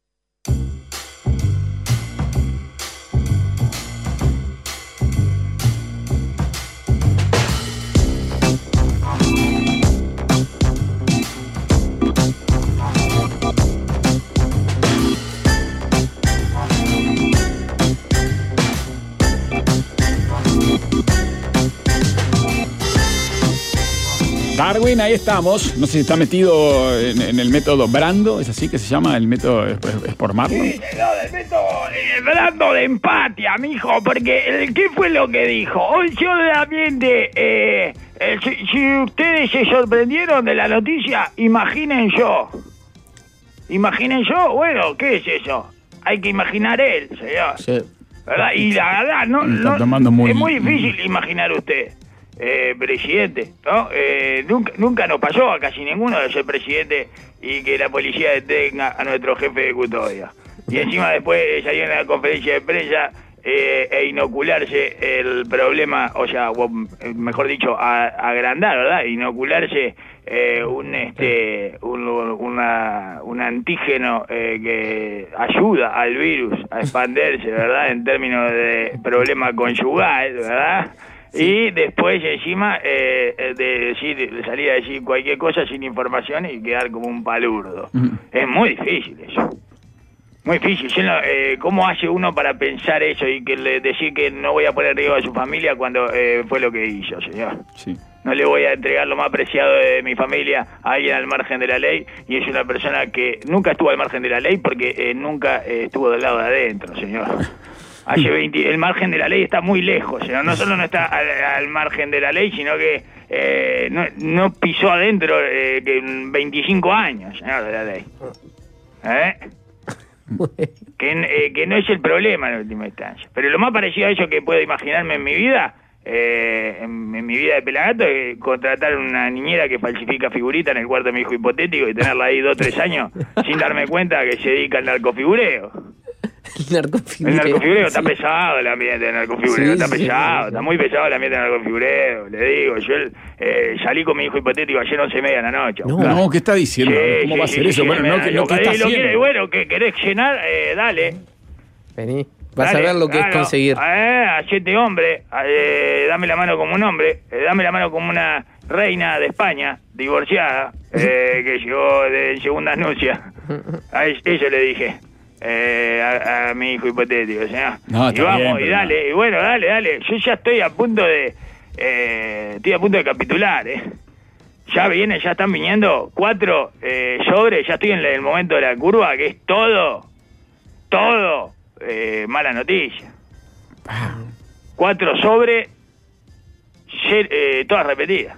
Darwin, ahí estamos. No sé si está metido en el método Brando, ¿es así que se llama? ¿El método es por Marlon? Sí, el método Brando de empatía, mijo, porque ¿qué fue lo que dijo? Hoy solamente, si ustedes se sorprendieron de la noticia, imaginen yo, bueno, ¿qué es eso? Hay que imaginar él, señor. Sí. ¿verdad? Y la verdad, no, es muy difícil imaginar usted, presidente, ¿no? Nunca nos pasó a casi ninguno de ser presidente y que la policía detenga a nuestro jefe de custodia. Y encima después salir en la conferencia de prensa e inocularse el problema, o sea, mejor dicho, agrandar, ¿verdad? Inocularse un antígeno que ayuda al virus a expandirse, ¿verdad? En términos de problema conyugal, ¿verdad? Sí. Y después encima de salir a decir cualquier cosa sin información y quedar como un palurdo. Es muy difícil eso. Muy difícil. ¿Cómo hace uno para pensar eso y decir que no voy a poner en riesgo a su familia cuando fue lo que hizo, señor? Sí. No le voy a entregar lo más preciado de mi familia a alguien al margen de la ley, y es una persona que nunca estuvo al margen de la ley porque nunca estuvo del lado de adentro, señor. El margen de la ley está muy lejos, señor. No solo no está al margen de la ley, sino que no pisó adentro que 25 años, señor, de la ley. Que no es el problema en última instancia. Pero lo más parecido a eso que puedo imaginarme en mi vida, en mi vida de pelagato, es contratar una niñera que falsifica figuritas en el cuarto de mi hijo hipotético y tenerla ahí 2 o 3 años sin darme cuenta que se dedica al narcofigureo. El narcofigureo está pesado, el ambiente del narcofigureo, está pesado, está muy pesado el ambiente del narcofigureo, le digo. Yo salí con mi hijo hipotético ayer 11:30 de la noche. No, ¿qué está diciendo? ¿Cómo va a ser eso? Bueno, ¿qué está haciendo? Bueno, que querés llenar, dale. Vení, vas a ver lo que es conseguir. Hacete hombre, dame la mano como un hombre, dame la mano como una reina de España, divorciada, que llegó de segundas nupcias. Eso le dije. A mi hijo hipotético, señor. Y vamos, y dale, y bueno, dale. Yo ya estoy a punto de capitular, Ya están viniendo 4 sobres, ya estoy en el momento de la curva, que es todo mala noticia. 4 sobres, todas repetidas.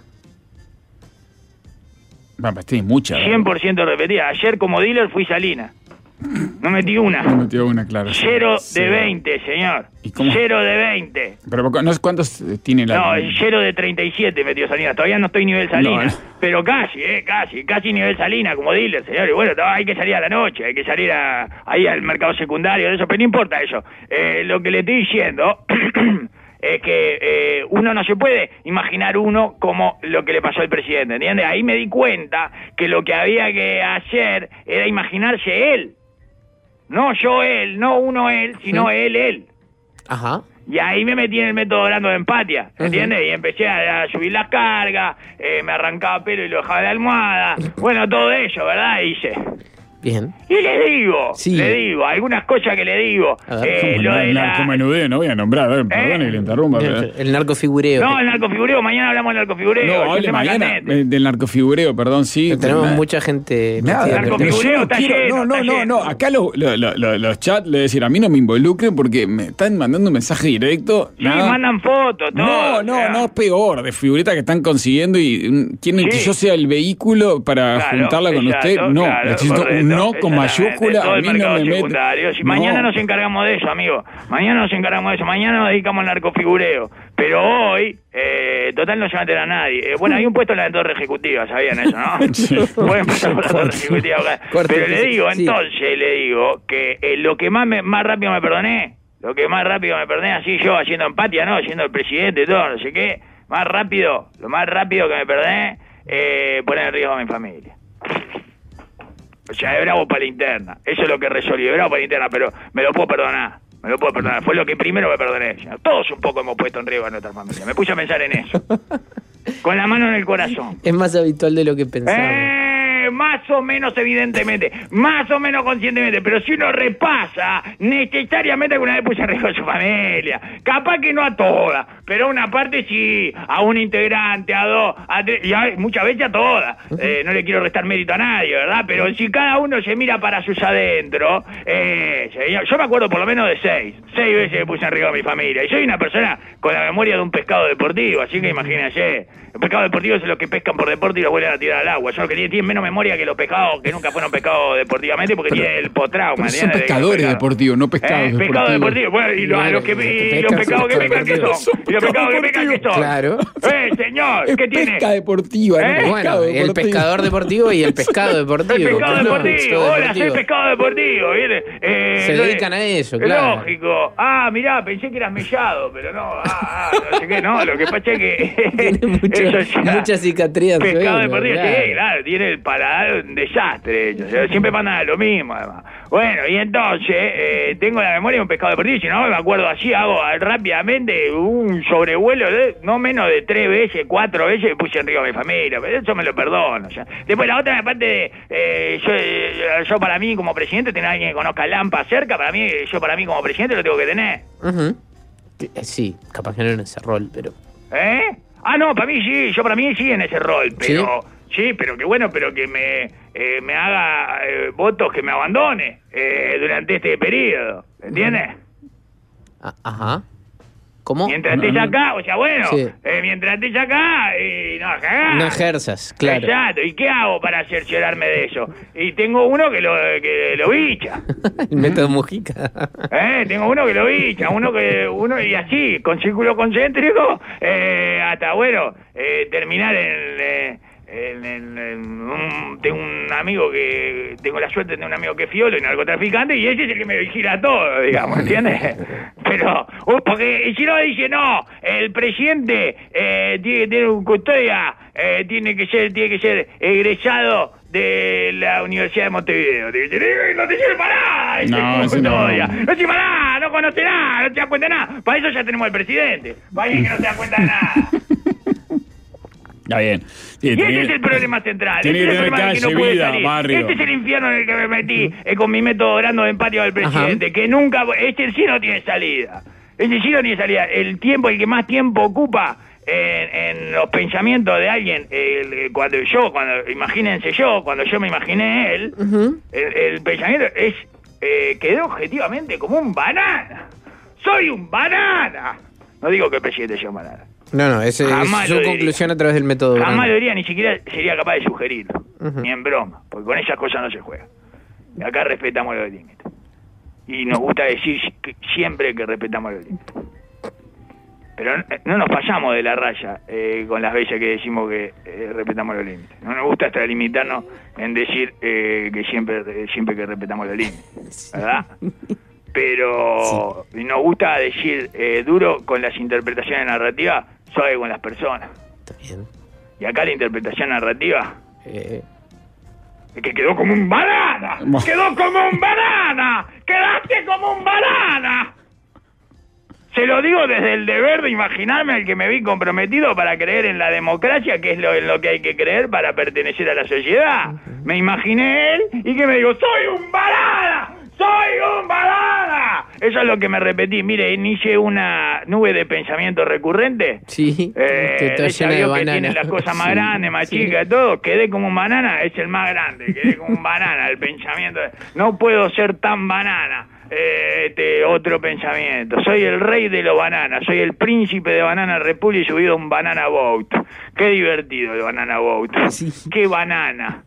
Estoy muchas. 100% repetidas. Ayer como dealer fui Salina. No metió una. No metió una, claro. 0 de 20, señor. ¿Y cómo? 0 de 20. Pero no sé cuántos tiene la... No, 0 de 37 metió Salinas. Todavía no estoy nivel Salinas. No. Pero casi nivel Salinas como dealer, señor. Y bueno, hay que salir a la noche, hay que salir ahí al mercado secundario, de eso, pero no importa eso. Lo que le estoy diciendo es que uno no se puede imaginar uno como lo que le pasó al presidente, ¿entiendes? Ahí me di cuenta que lo que había que hacer era imaginarse él. No yo él, no uno él, sino él. Ajá. Y ahí me metí en el método hablando de empatia, ¿entiendes? Y empecé a subir las cargas, me arrancaba pelo y lo dejaba de almohada. Bueno, todo eso, ¿verdad? Hice. Bien. Y le digo, algunas cosas que le digo. El narcomenudeo, no voy a nombrar, perdón que le interrumpa. El narcofigureo. No, el narcofigureo, mañana hablamos del narcofigureo. No, hable mañana del narcofigureo, perdón, sí. Tenemos mucha gente... Nada, el narcofigureo está lleno. No, acá los chats, le decir, a mí no me involucren porque me están mandando un mensaje directo. Sí, mandan fotos, todo. No, es peor, de figuritas que están consiguiendo y quieren que yo sea el vehículo para juntarla con usted. No, necesito un no con mayúscula, a mí no me mete. Mañana nos encargamos de eso, amigo. Mañana nos dedicamos al narcofigureo. Pero hoy, total, no se va a enterar a nadie. Bueno, hay un puesto en la torre ejecutiva, ¿sabían eso, no? Sí. Pueden pasar por la torre ejecutiva. Pero le digo, que lo que más rápido me perdoné, así yo haciendo empatia, ¿no? Siendo el presidente y todo, no sé qué, lo más rápido que me perdoné, poner en riesgo a mi familia. O sea, es bravo para la interna. Eso es lo que resolví, es bravo para la interna, pero me lo puedo perdonar. Fue lo que primero me perdoné. Todos un poco hemos puesto en riesgo a nuestra familia. Me puse a pensar en eso. Con la mano en el corazón. Es más habitual de lo que pensaba. Más o menos evidentemente, más o menos conscientemente, pero si uno repasa, necesariamente alguna vez puse en riesgo a su familia. Capaz que no a todas, pero a una parte sí, a un integrante, a 2, a 3, y muchas veces a todas. No le quiero restar mérito a nadie, ¿verdad? Pero si cada uno se mira para sus adentro, yo me acuerdo por lo menos de 6 veces que puse en riesgo a mi familia. Y soy una persona con la memoria de un pescado deportivo, así que imagínense. El pescado deportivo es los que pescan por deporte y los vuelven a tirar al agua. Son los que tienen menos memoria memoria que los pescados que nunca fueron pescados deportivamente porque tiene el postrauma. Son pescadores deportivos, no pescados deportivos. Pescados deportivos. Bueno, y los pescados que pescan, ¿qué son? ¿Y los pescados que pescan, qué son? Claro. Señor, ¿qué tiene? Pesca deportiva, ¿no? Bueno, el pescador deportivo y el pescado deportivo. El pescado deportivo. Hola, soy pescado deportivo. Se dedican a eso, claro. Lógico. Mirá, pensé que eras mellado, pero no. No sé qué, no. Lo que pasa es que... Tiene mucha cicatriz. Pescado deportivo, sí, claro. Tiene el paladar un desastre. Ellos. Siempre mandan a lo mismo, además. Bueno, y entonces, tengo la memoria de un pescado deportivo. Si no me acuerdo así, hago rápidamente un sobrevuelo de no menos de 3 veces, 4 veces, y puse en riesgo a mi familia. Pero eso me lo perdono. Ya. Después la otra, aparte de... yo para mí como presidente, tener a alguien que conozca Lampa cerca, yo para mí como presidente lo tengo que tener. Sí, capaz que no en ese rol, pero... No, para mí sí, yo para mí sí en ese rol, pero... ¿Sí? Pero que bueno, pero que me haga votos que me abandone durante este periodo, ¿entiendes? Ajá. ¿Cómo? Mientras estés acá, o sea, bueno, mientras estés acá, cagás. No ejerzas, claro. Exacto, ¿y qué hago para cerciorarme de eso? Y tengo uno que lo bicha. El método Mujica. Tengo uno que lo bicha, uno y así, con círculo concéntrico, hasta, bueno, terminar tengo un amigo tengo la suerte de tener un amigo que es fiolo y narcotraficante y ese es el que me vigila todo, digamos, ¿entiendes? Pero, porque si no dice, no, el presidente tiene que tener un custodia, tiene que ser egresado de la Universidad de Montevideo. No te sirve para nada. No sirve para nada, no conoce nada, no te das cuenta de nada. Para eso ya tenemos al presidente, para alguien que no se da cuenta de nada. Está bien. Sí, y ese es el problema central. Tiene que tener calle, vida, barrio. Este es el infierno en el que me metí con mi método grande de empatía del presidente. Que nunca... Este sí no tiene salida. El tiempo, el que más tiempo ocupa en los pensamientos de alguien, cuando imagínense cuando yo me imaginé él, el pensamiento es... quedó objetivamente como un banana. ¡Soy un banana! No digo que el presidente sea un banana. No, esa es su conclusión a través del método. Jamás lo diría, ni siquiera sería capaz de sugerirlo, ni en broma, porque con esas cosas no se juega. Y acá respetamos los límites. Y nos gusta decir siempre que respetamos los límites. Pero no nos pasamos de la raya con las veces que decimos que respetamos los límites. No nos gusta extralimitarnos en decir que siempre que respetamos los límites, ¿verdad? Pero nos gusta decir duro con las interpretaciones narrativas, suave con las personas. Está bien. Y acá la interpretación narrativa es que quedó como un banana. ¡Quedó como un banana! ¡Quedaste como un banana! Se lo digo desde el deber de imaginarme al que me vi comprometido para creer en la democracia, que es en lo que hay que creer para pertenecer a la sociedad. Me imaginé él y que me digo, ¡soy un banana! ¡Soy un banana! Eso es lo que me repetí. Mire, inicié una nube de pensamiento recurrente. Sí. Esa vio que tiene las cosas más grandes, más chicas, todo. Quedé como un banana, es el más grande. Quedé como un banana, el pensamiento. No puedo ser tan banana. Otro pensamiento. Soy el rey de los bananas. Soy el príncipe de Banana Republic y subido a un banana boat. Qué divertido el banana boat. Sí. Qué banana.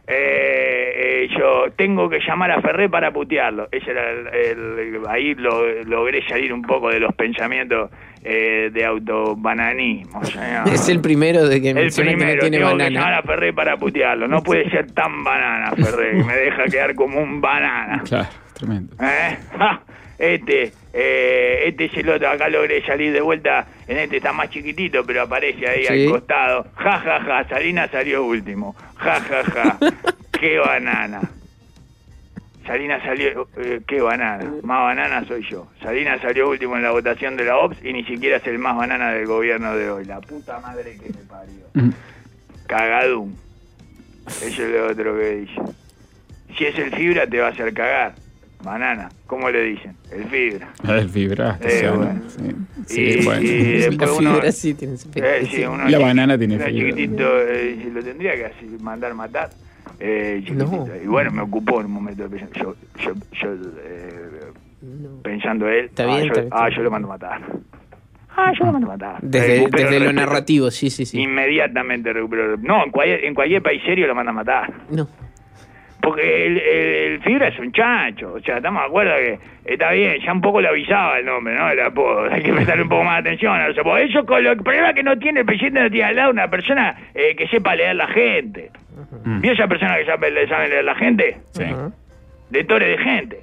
Yo tengo que llamar a Ferré para putearlo. Ese era ahí logré salir un poco de los pensamientos de autobananismo. Es el primero de que el menciona primero, que no tiene tengo banana. Que llamar a Ferré para putearlo. No puede ser tan banana, Ferré, que me deja quedar como un banana. Claro, tremendo. Este es el otro. Acá logré salir de vuelta. En este está más chiquitito, pero aparece ahí al costado. Ja, ja, ja. Salinas salió último. Ja, ja, ja. Qué banana. Salinas salió... qué banana. Más banana soy yo. Salinas salió último en la votación de la OPS y ni siquiera es el más banana del gobierno de hoy. La puta madre que me parió. Cagadum. Eso es lo otro que dice. Si es el fibra te va a hacer cagar. Banana, ¿cómo le dicen? El fibra. El fibra. Bueno. Sí, bueno. Y después la fibra sí tiene la banana tiene fibra. Chiquitito, lo tendría que mandar matar. No. Y bueno, me ocupó en un momento de pensar. Yo pensando él, está bien, yo lo mando a matar. Yo lo mando a matar. Desde lo narrativo, sí. Inmediatamente recupero. No, en cualquier país serio lo mandan a matar. No. Porque el Fibra es un chancho. O sea, estamos de acuerdo que está bien, ya un poco le avisaba el nombre, ¿no? El apodo. Hay que prestarle un poco más de atención a los apodos. Eso el problema es que no tiene, el presidente no tiene al lado una persona que sepa leer la gente. ¿Vio esa persona que sabe leer la gente? Sí. Lectores de gente.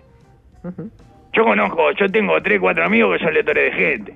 Yo tengo 3, 4 amigos que son lectores de gente.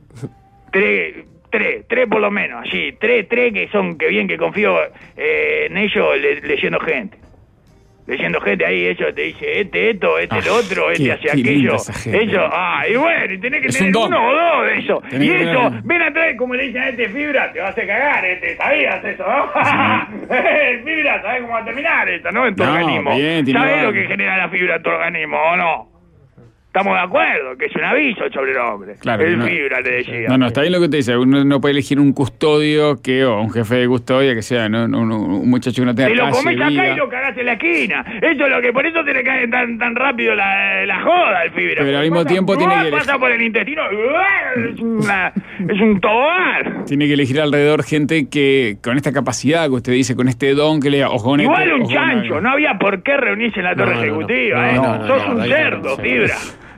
Tres por lo menos, así. Tres que confío en ellos leyendo gente. Leyendo gente ahí, ellos te dice esto, lo otro, hace aquello. Ellos, y bueno, y tenés que tener uno o dos de eso. Y eso, ven atrás, como le dicen a Fibra, te vas a cagar, ¿sabías eso, no? Fibra, ¿sabés cómo va a terminar esto, no? En tu organismo. ¿Sabés lo que genera la fibra en tu organismo o no? Estamos de acuerdo, que es un aviso sobre el hombre. Claro, Fibra le decía. No, está bien lo que te dice. Uno no puede elegir un custodio o un jefe de custodia que sea un muchacho que no tenga te lo calle, comés acá vida. y lo cagás en la esquina. Eso es lo que por eso te le cae tan rápido la joda, el Fibra. Pero al mismo tiempo tiene que pasa por el intestino. Es un tobal. Tiene que elegir alrededor gente que con esta capacidad que usted dice, con este don que le da. Igual un chancho. No había por qué reunirse en la torre ejecutiva. Sos un cerdo, Fibra.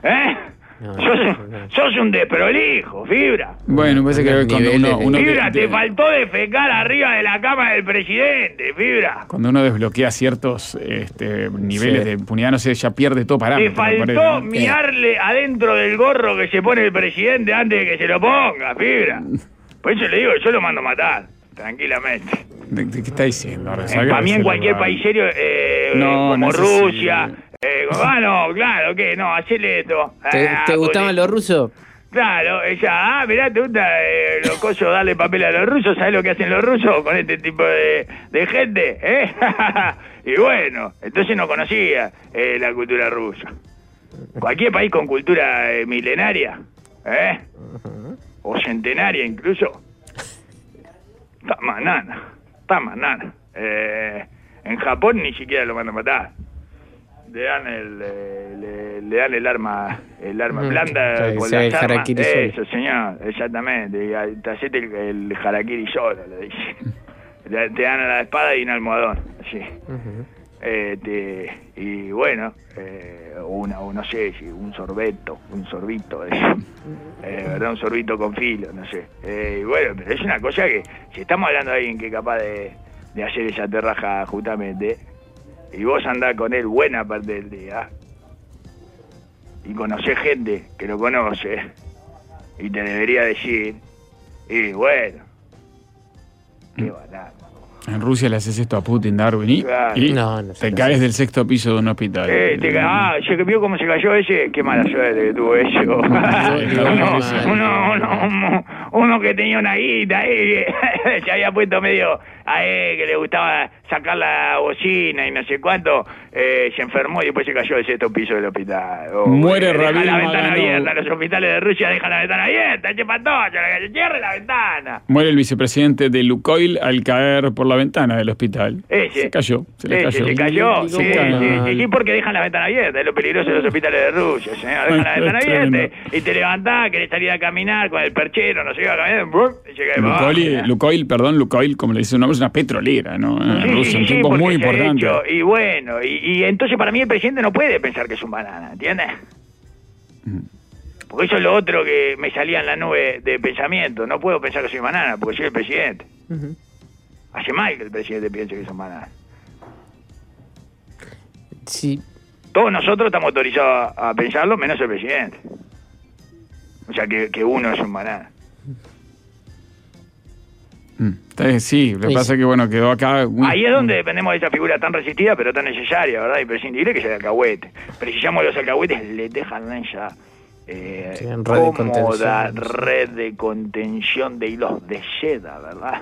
Sos un desprolijo, Fibra. Bueno, parece que cuando uno Fibra, te faltó defecar arriba de la cama del presidente, Fibra. Cuando uno desbloquea ciertos niveles de impunidad, no sé, ya pierde todo parámetro. Te faltó mirarle adentro del gorro que se pone el presidente antes de que se lo ponga, Fibra. Por eso le digo, yo lo mando a matar, tranquilamente. ¿De qué está diciendo? Para mí en cualquier país serio, como Rusia... claro, ¿qué? No, hacele esto. ¿Te gustaban los rusos? Claro, ella, mirá, te gusta los cosos darle papel a los rusos, ¿sabés lo que hacen los rusos con este tipo de gente? Y bueno, entonces no conocía la cultura rusa. Cualquier país con cultura milenaria, o centenaria incluso, está más nana. En Japón ni siquiera lo mandan a matar. Le dan el arma blanda con las armas. Eso, señor, exactamente. Te hacete el harakiri solo, le dicen. Te dan a la espada y un almohadón, así. Y bueno, no sé, un sorbito, ¿verdad? Un sorbito con filo, no sé. Y bueno, pero es una cosa que, si estamos hablando de alguien que es capaz de hacer esa terraja justamente, y vos andás con él buena parte del día, y conocés gente que lo conoce, y te debería decir, y bueno, qué banana. En Rusia le haces esto a Putin, Darwin, claro. y te caes del 6º piso de un hospital. ¿Se vio cómo se cayó ese? Qué mala suerte que tuvo eso. Uno que tenía una guita ahí, se había puesto medio que le gustaba sacar la bocina y no sé cuánto, se enfermó y después se cayó del 6º piso del hospital. Muere Rabin Deja la ventana Maganov. abierta, los hospitales de Rusia dejan la ventana abierta, cierre la ventana. Muere el vicepresidente de Lukoil al caer por la ventana del hospital. Se cayó, se le cayó. Se cayó, sí, porque dejan la ventana abierta, es lo peligroso de los hospitales de Rusia, señor. Dejan la ventana abierta y te levantás, querés salir a caminar con el perchero, no sé qué, a caminar, y se cae para abajo. Lukoil, como le dice un nombre, es una petrolera, ¿no? En Rusia, un tipo muy importante. Y bueno, y entonces para mí el presidente no puede pensar que es un banana, ¿entiendes? Porque eso es lo otro que me salía en la nube de pensamiento. No puedo pensar que soy banana porque soy el presidente. Hace mal que el presidente piense que es un banana. Sí. Todos nosotros estamos autorizados a pensarlo, menos el presidente. O sea, que uno es un banana. Sí, lo que pasa es que, bueno, quedó acá... Ahí es donde dependemos de esa figura tan resistida, pero tan necesaria, ¿verdad? Imprescindible, que es el alcahuete. Precisamos los alcahuetes, le dejan esa cómoda red de contención de hilos de seda, ¿verdad?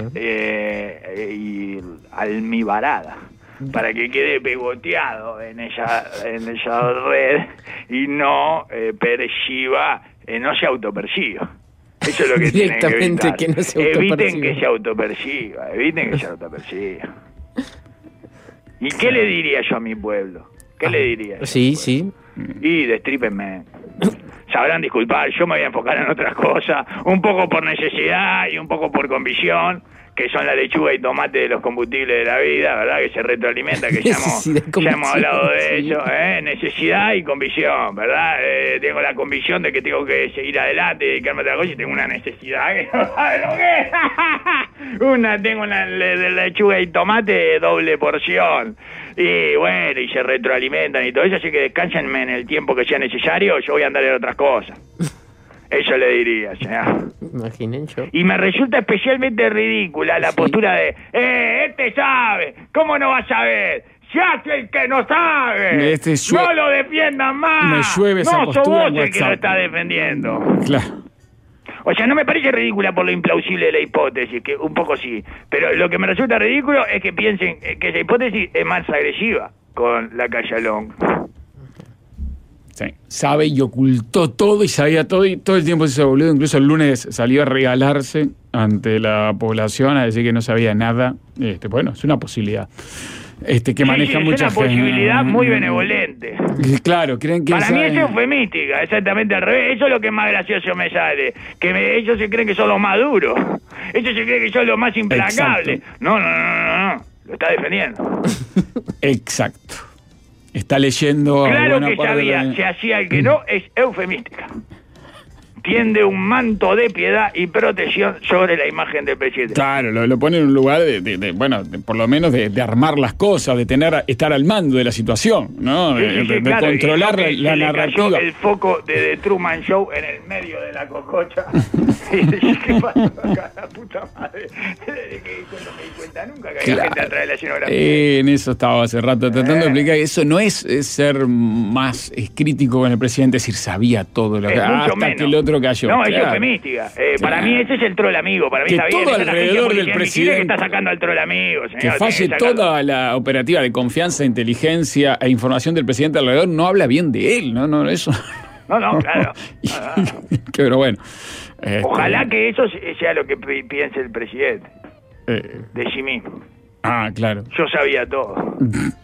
Y almibarada, para que quede pegoteado en esa red y no perciba, no se autoperciba. Eso es lo que tienen que evitar. Que no se autoperciba. Eviten que se autoperciba. ¿Y qué le diría yo a mi pueblo? ¿Qué le diría? Sí. Y destrípenme. sabrán disculpar, yo me voy a enfocar en otras cosas, un poco por necesidad y un poco por convicción, que son la lechuga y tomate de los combustibles de la vida, ¿verdad? Que se retroalimenta, que ya hemos hablado de ello, necesidad y convicción, ¿verdad? Tengo la convicción de que tengo que seguir adelante y dedicarme a otra cosa, y tengo una necesidad que no sabe lo que es. Tengo una de lechuga y tomate doble porción. Y bueno, y se retroalimentan y todo eso, así que descánsenme en el tiempo que sea necesario, yo voy a andar en otras cosas. Eso le diría, señor. Imaginen yo. Y me resulta especialmente ridícula la postura de, este sabe, ¿cómo no va a saber? Si hace el que no sabe, no lo defiendan más. Me llueve esa no postura sos vos en el que lo WhatsApp. está defendiendo. Claro. O sea, no me parece ridícula por lo implausible de la hipótesis, que un poco sí, pero lo que me resulta ridículo es que piensen que esa hipótesis es más agresiva con la Cayalón. Sí. Sabe y ocultó todo y sabía todo y todo el tiempo se hizo boludo. Incluso el lunes salió a regalarse ante la población a decir que no sabía nada. Bueno, es una posibilidad. Que maneja mucha gente. Es una posibilidad muy benevolente. Claro, creen que... Para mí es eufemística, exactamente al revés. Eso es lo que más gracioso me sale. Ellos se creen que son los más duros. Ellos se creen que son los más implacables. No. Lo está defendiendo. Exacto. Está leyendo... Claro que sabía, se hacía el que no, es eufemística. Tiende un manto de piedad y protección sobre la imagen del presidente. Claro, lo pone en un lugar por lo menos de armar las cosas, de estar al mando de la situación, ¿no? Sí, de controlar la narrativa. El foco de The Truman Show en el medio de la cococha. ¿Qué pasó acá, la puta madre? Desde que no me di cuenta nunca que había gente atrás de la escenografía. En eso estaba hace rato tratando de explicar que eso no es ser más crítico con el presidente, es decir, sabía todo lo que hasta menos. Que el otro cayó. No, es eufemística. Para mí ese es el troll amigo. Para mí que está bien. Todo alrededor del presidente que está sacando al troll amigo, señor. Que falle toda la operativa de confianza, inteligencia e información del presidente alrededor no habla bien de él, ¿no? Eso. No, claro. Pero bueno. Ojalá que eso sea lo que piense el presidente. De sí mismo. Claro. Yo sabía todo.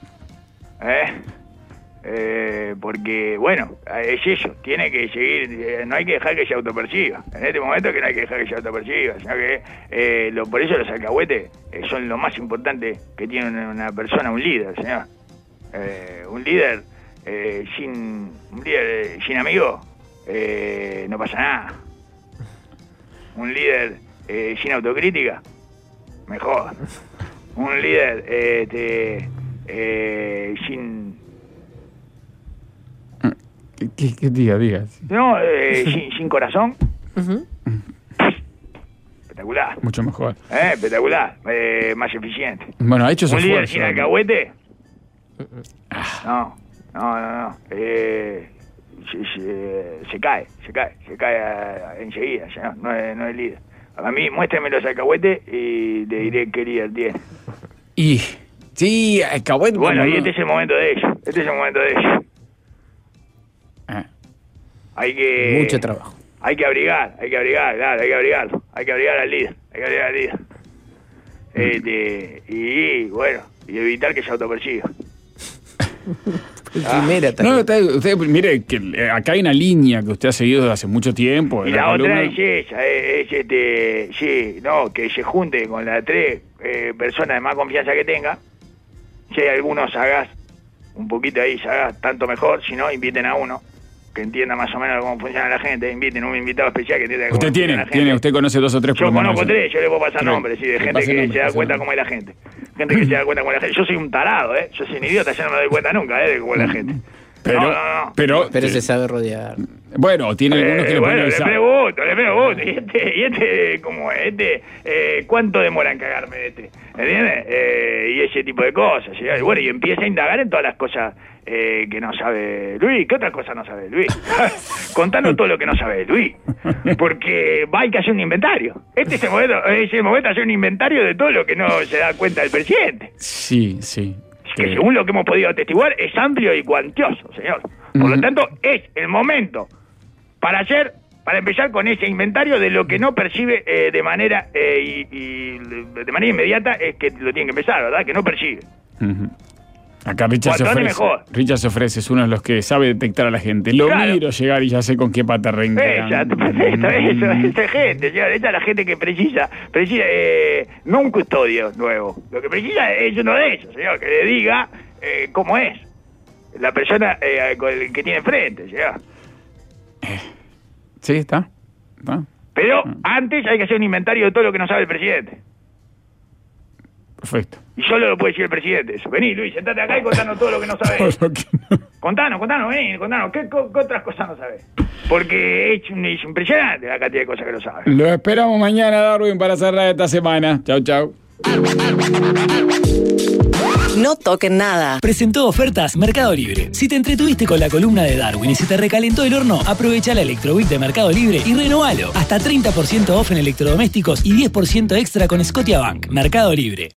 Porque, bueno, es eso, tiene que seguir, no hay que dejar que se autoperciba. En este momento que no hay que dejar que se autoperciba, sino que por eso los alcahuetes son lo más importante que tiene una persona, un líder, señor. Un líder sin amigo no pasa nada. Un líder sin autocrítica, mejor. Un líder sin... ¿Qué diga? No, sin corazón. Uh-huh. Espectacular. Mucho mejor. Espectacular. Más eficiente. Bueno, ha hecho su esfuerzo. ¿Un líder sin alcahuete? No. Se cae enseguida, ya no es líder. A mí, muéstrame los alcahuetes y te diré qué líder tiene. Y... Sí, alcahuete... Bueno, y este es el momento de ello. Hay que... Mucho trabajo. Hay que abrigar, claro, hay que abrigarlo. Hay que abrigar al líder. Y bueno, y evitar que se autopersiga. Usted mire que acá hay una línea que usted ha seguido desde hace mucho tiempo. Y la otra es esa, que se junte con las 3 personas de más confianza que tenga. Si hay algunos sagaz, un poquito ahí sagaz, tanto mejor. Si no, inviten a uno que entienda más o menos cómo funciona la gente. Inviten a un invitado especial que entienda cómo funciona la gente. Usted conoce 2 o 3 Yo conozco 3, yo le puedo pasar nombres, de gente que se da cuenta cómo es la gente. Gente que se da cuenta cómo es la gente. Yo soy un tarado, yo soy un idiota, yo no me doy cuenta nunca, de cómo es la gente. Pero se sabe rodear. Bueno, tiene algunos que le pueden avisar. Le pregunto. Y este, ¿cómo es? ¿Cuánto demora en cagarme ¿Entiendes? Y ese tipo de cosas. Y bueno, y empieza a indagar en todas las cosas que no sabe Luis. ¿Qué otras cosas no sabe Luis? Contanos todo lo que no sabe Luis. Porque hay que hacer un inventario. Este es el momento de hacer un inventario de todo lo que no se da cuenta el presidente. Sí. Que según lo que hemos podido atestiguar, es amplio y cuantioso, señor. Por lo tanto, es el momento para empezar con ese inventario de lo que no percibe de manera de manera inmediata, es que lo tiene que empezar, ¿verdad? Que no percibe. Acá Richard se Cuanto antes ofrece. mejor. Richard se ofrece, es uno de los que sabe detectar a la gente. Lo Claro. miro llegar y ya sé con qué pata arrancar. Perfecto, esa gente, señor, esa es la gente que precisa no un custodio nuevo. Lo que precisa es uno de ellos, señor, que le diga cómo es la persona con el que tiene enfrente, señor. Sí, está. Pero antes hay que hacer un inventario de todo lo que no sabe el presidente. Perfecto. Y solo lo puede decir el presidente eso. Vení, Luis, sentate acá y contanos todo lo que no sabés. Todo lo que no- Contanos, vení, contanos. ¿Qué otras cosas no sabés? Porque es impresionante la cantidad de cosas que no sabes. Lo esperamos mañana, Darwin, para cerrar esta semana. Chau, chau. No toquen nada. Presentó ofertas Mercado Libre. Si te entretuviste con la columna de Darwin y se te recalentó el horno, aprovecha la Electroweek de Mercado Libre y renovalo. Hasta 30% off en electrodomésticos y 10% extra con Scotiabank. Mercado Libre.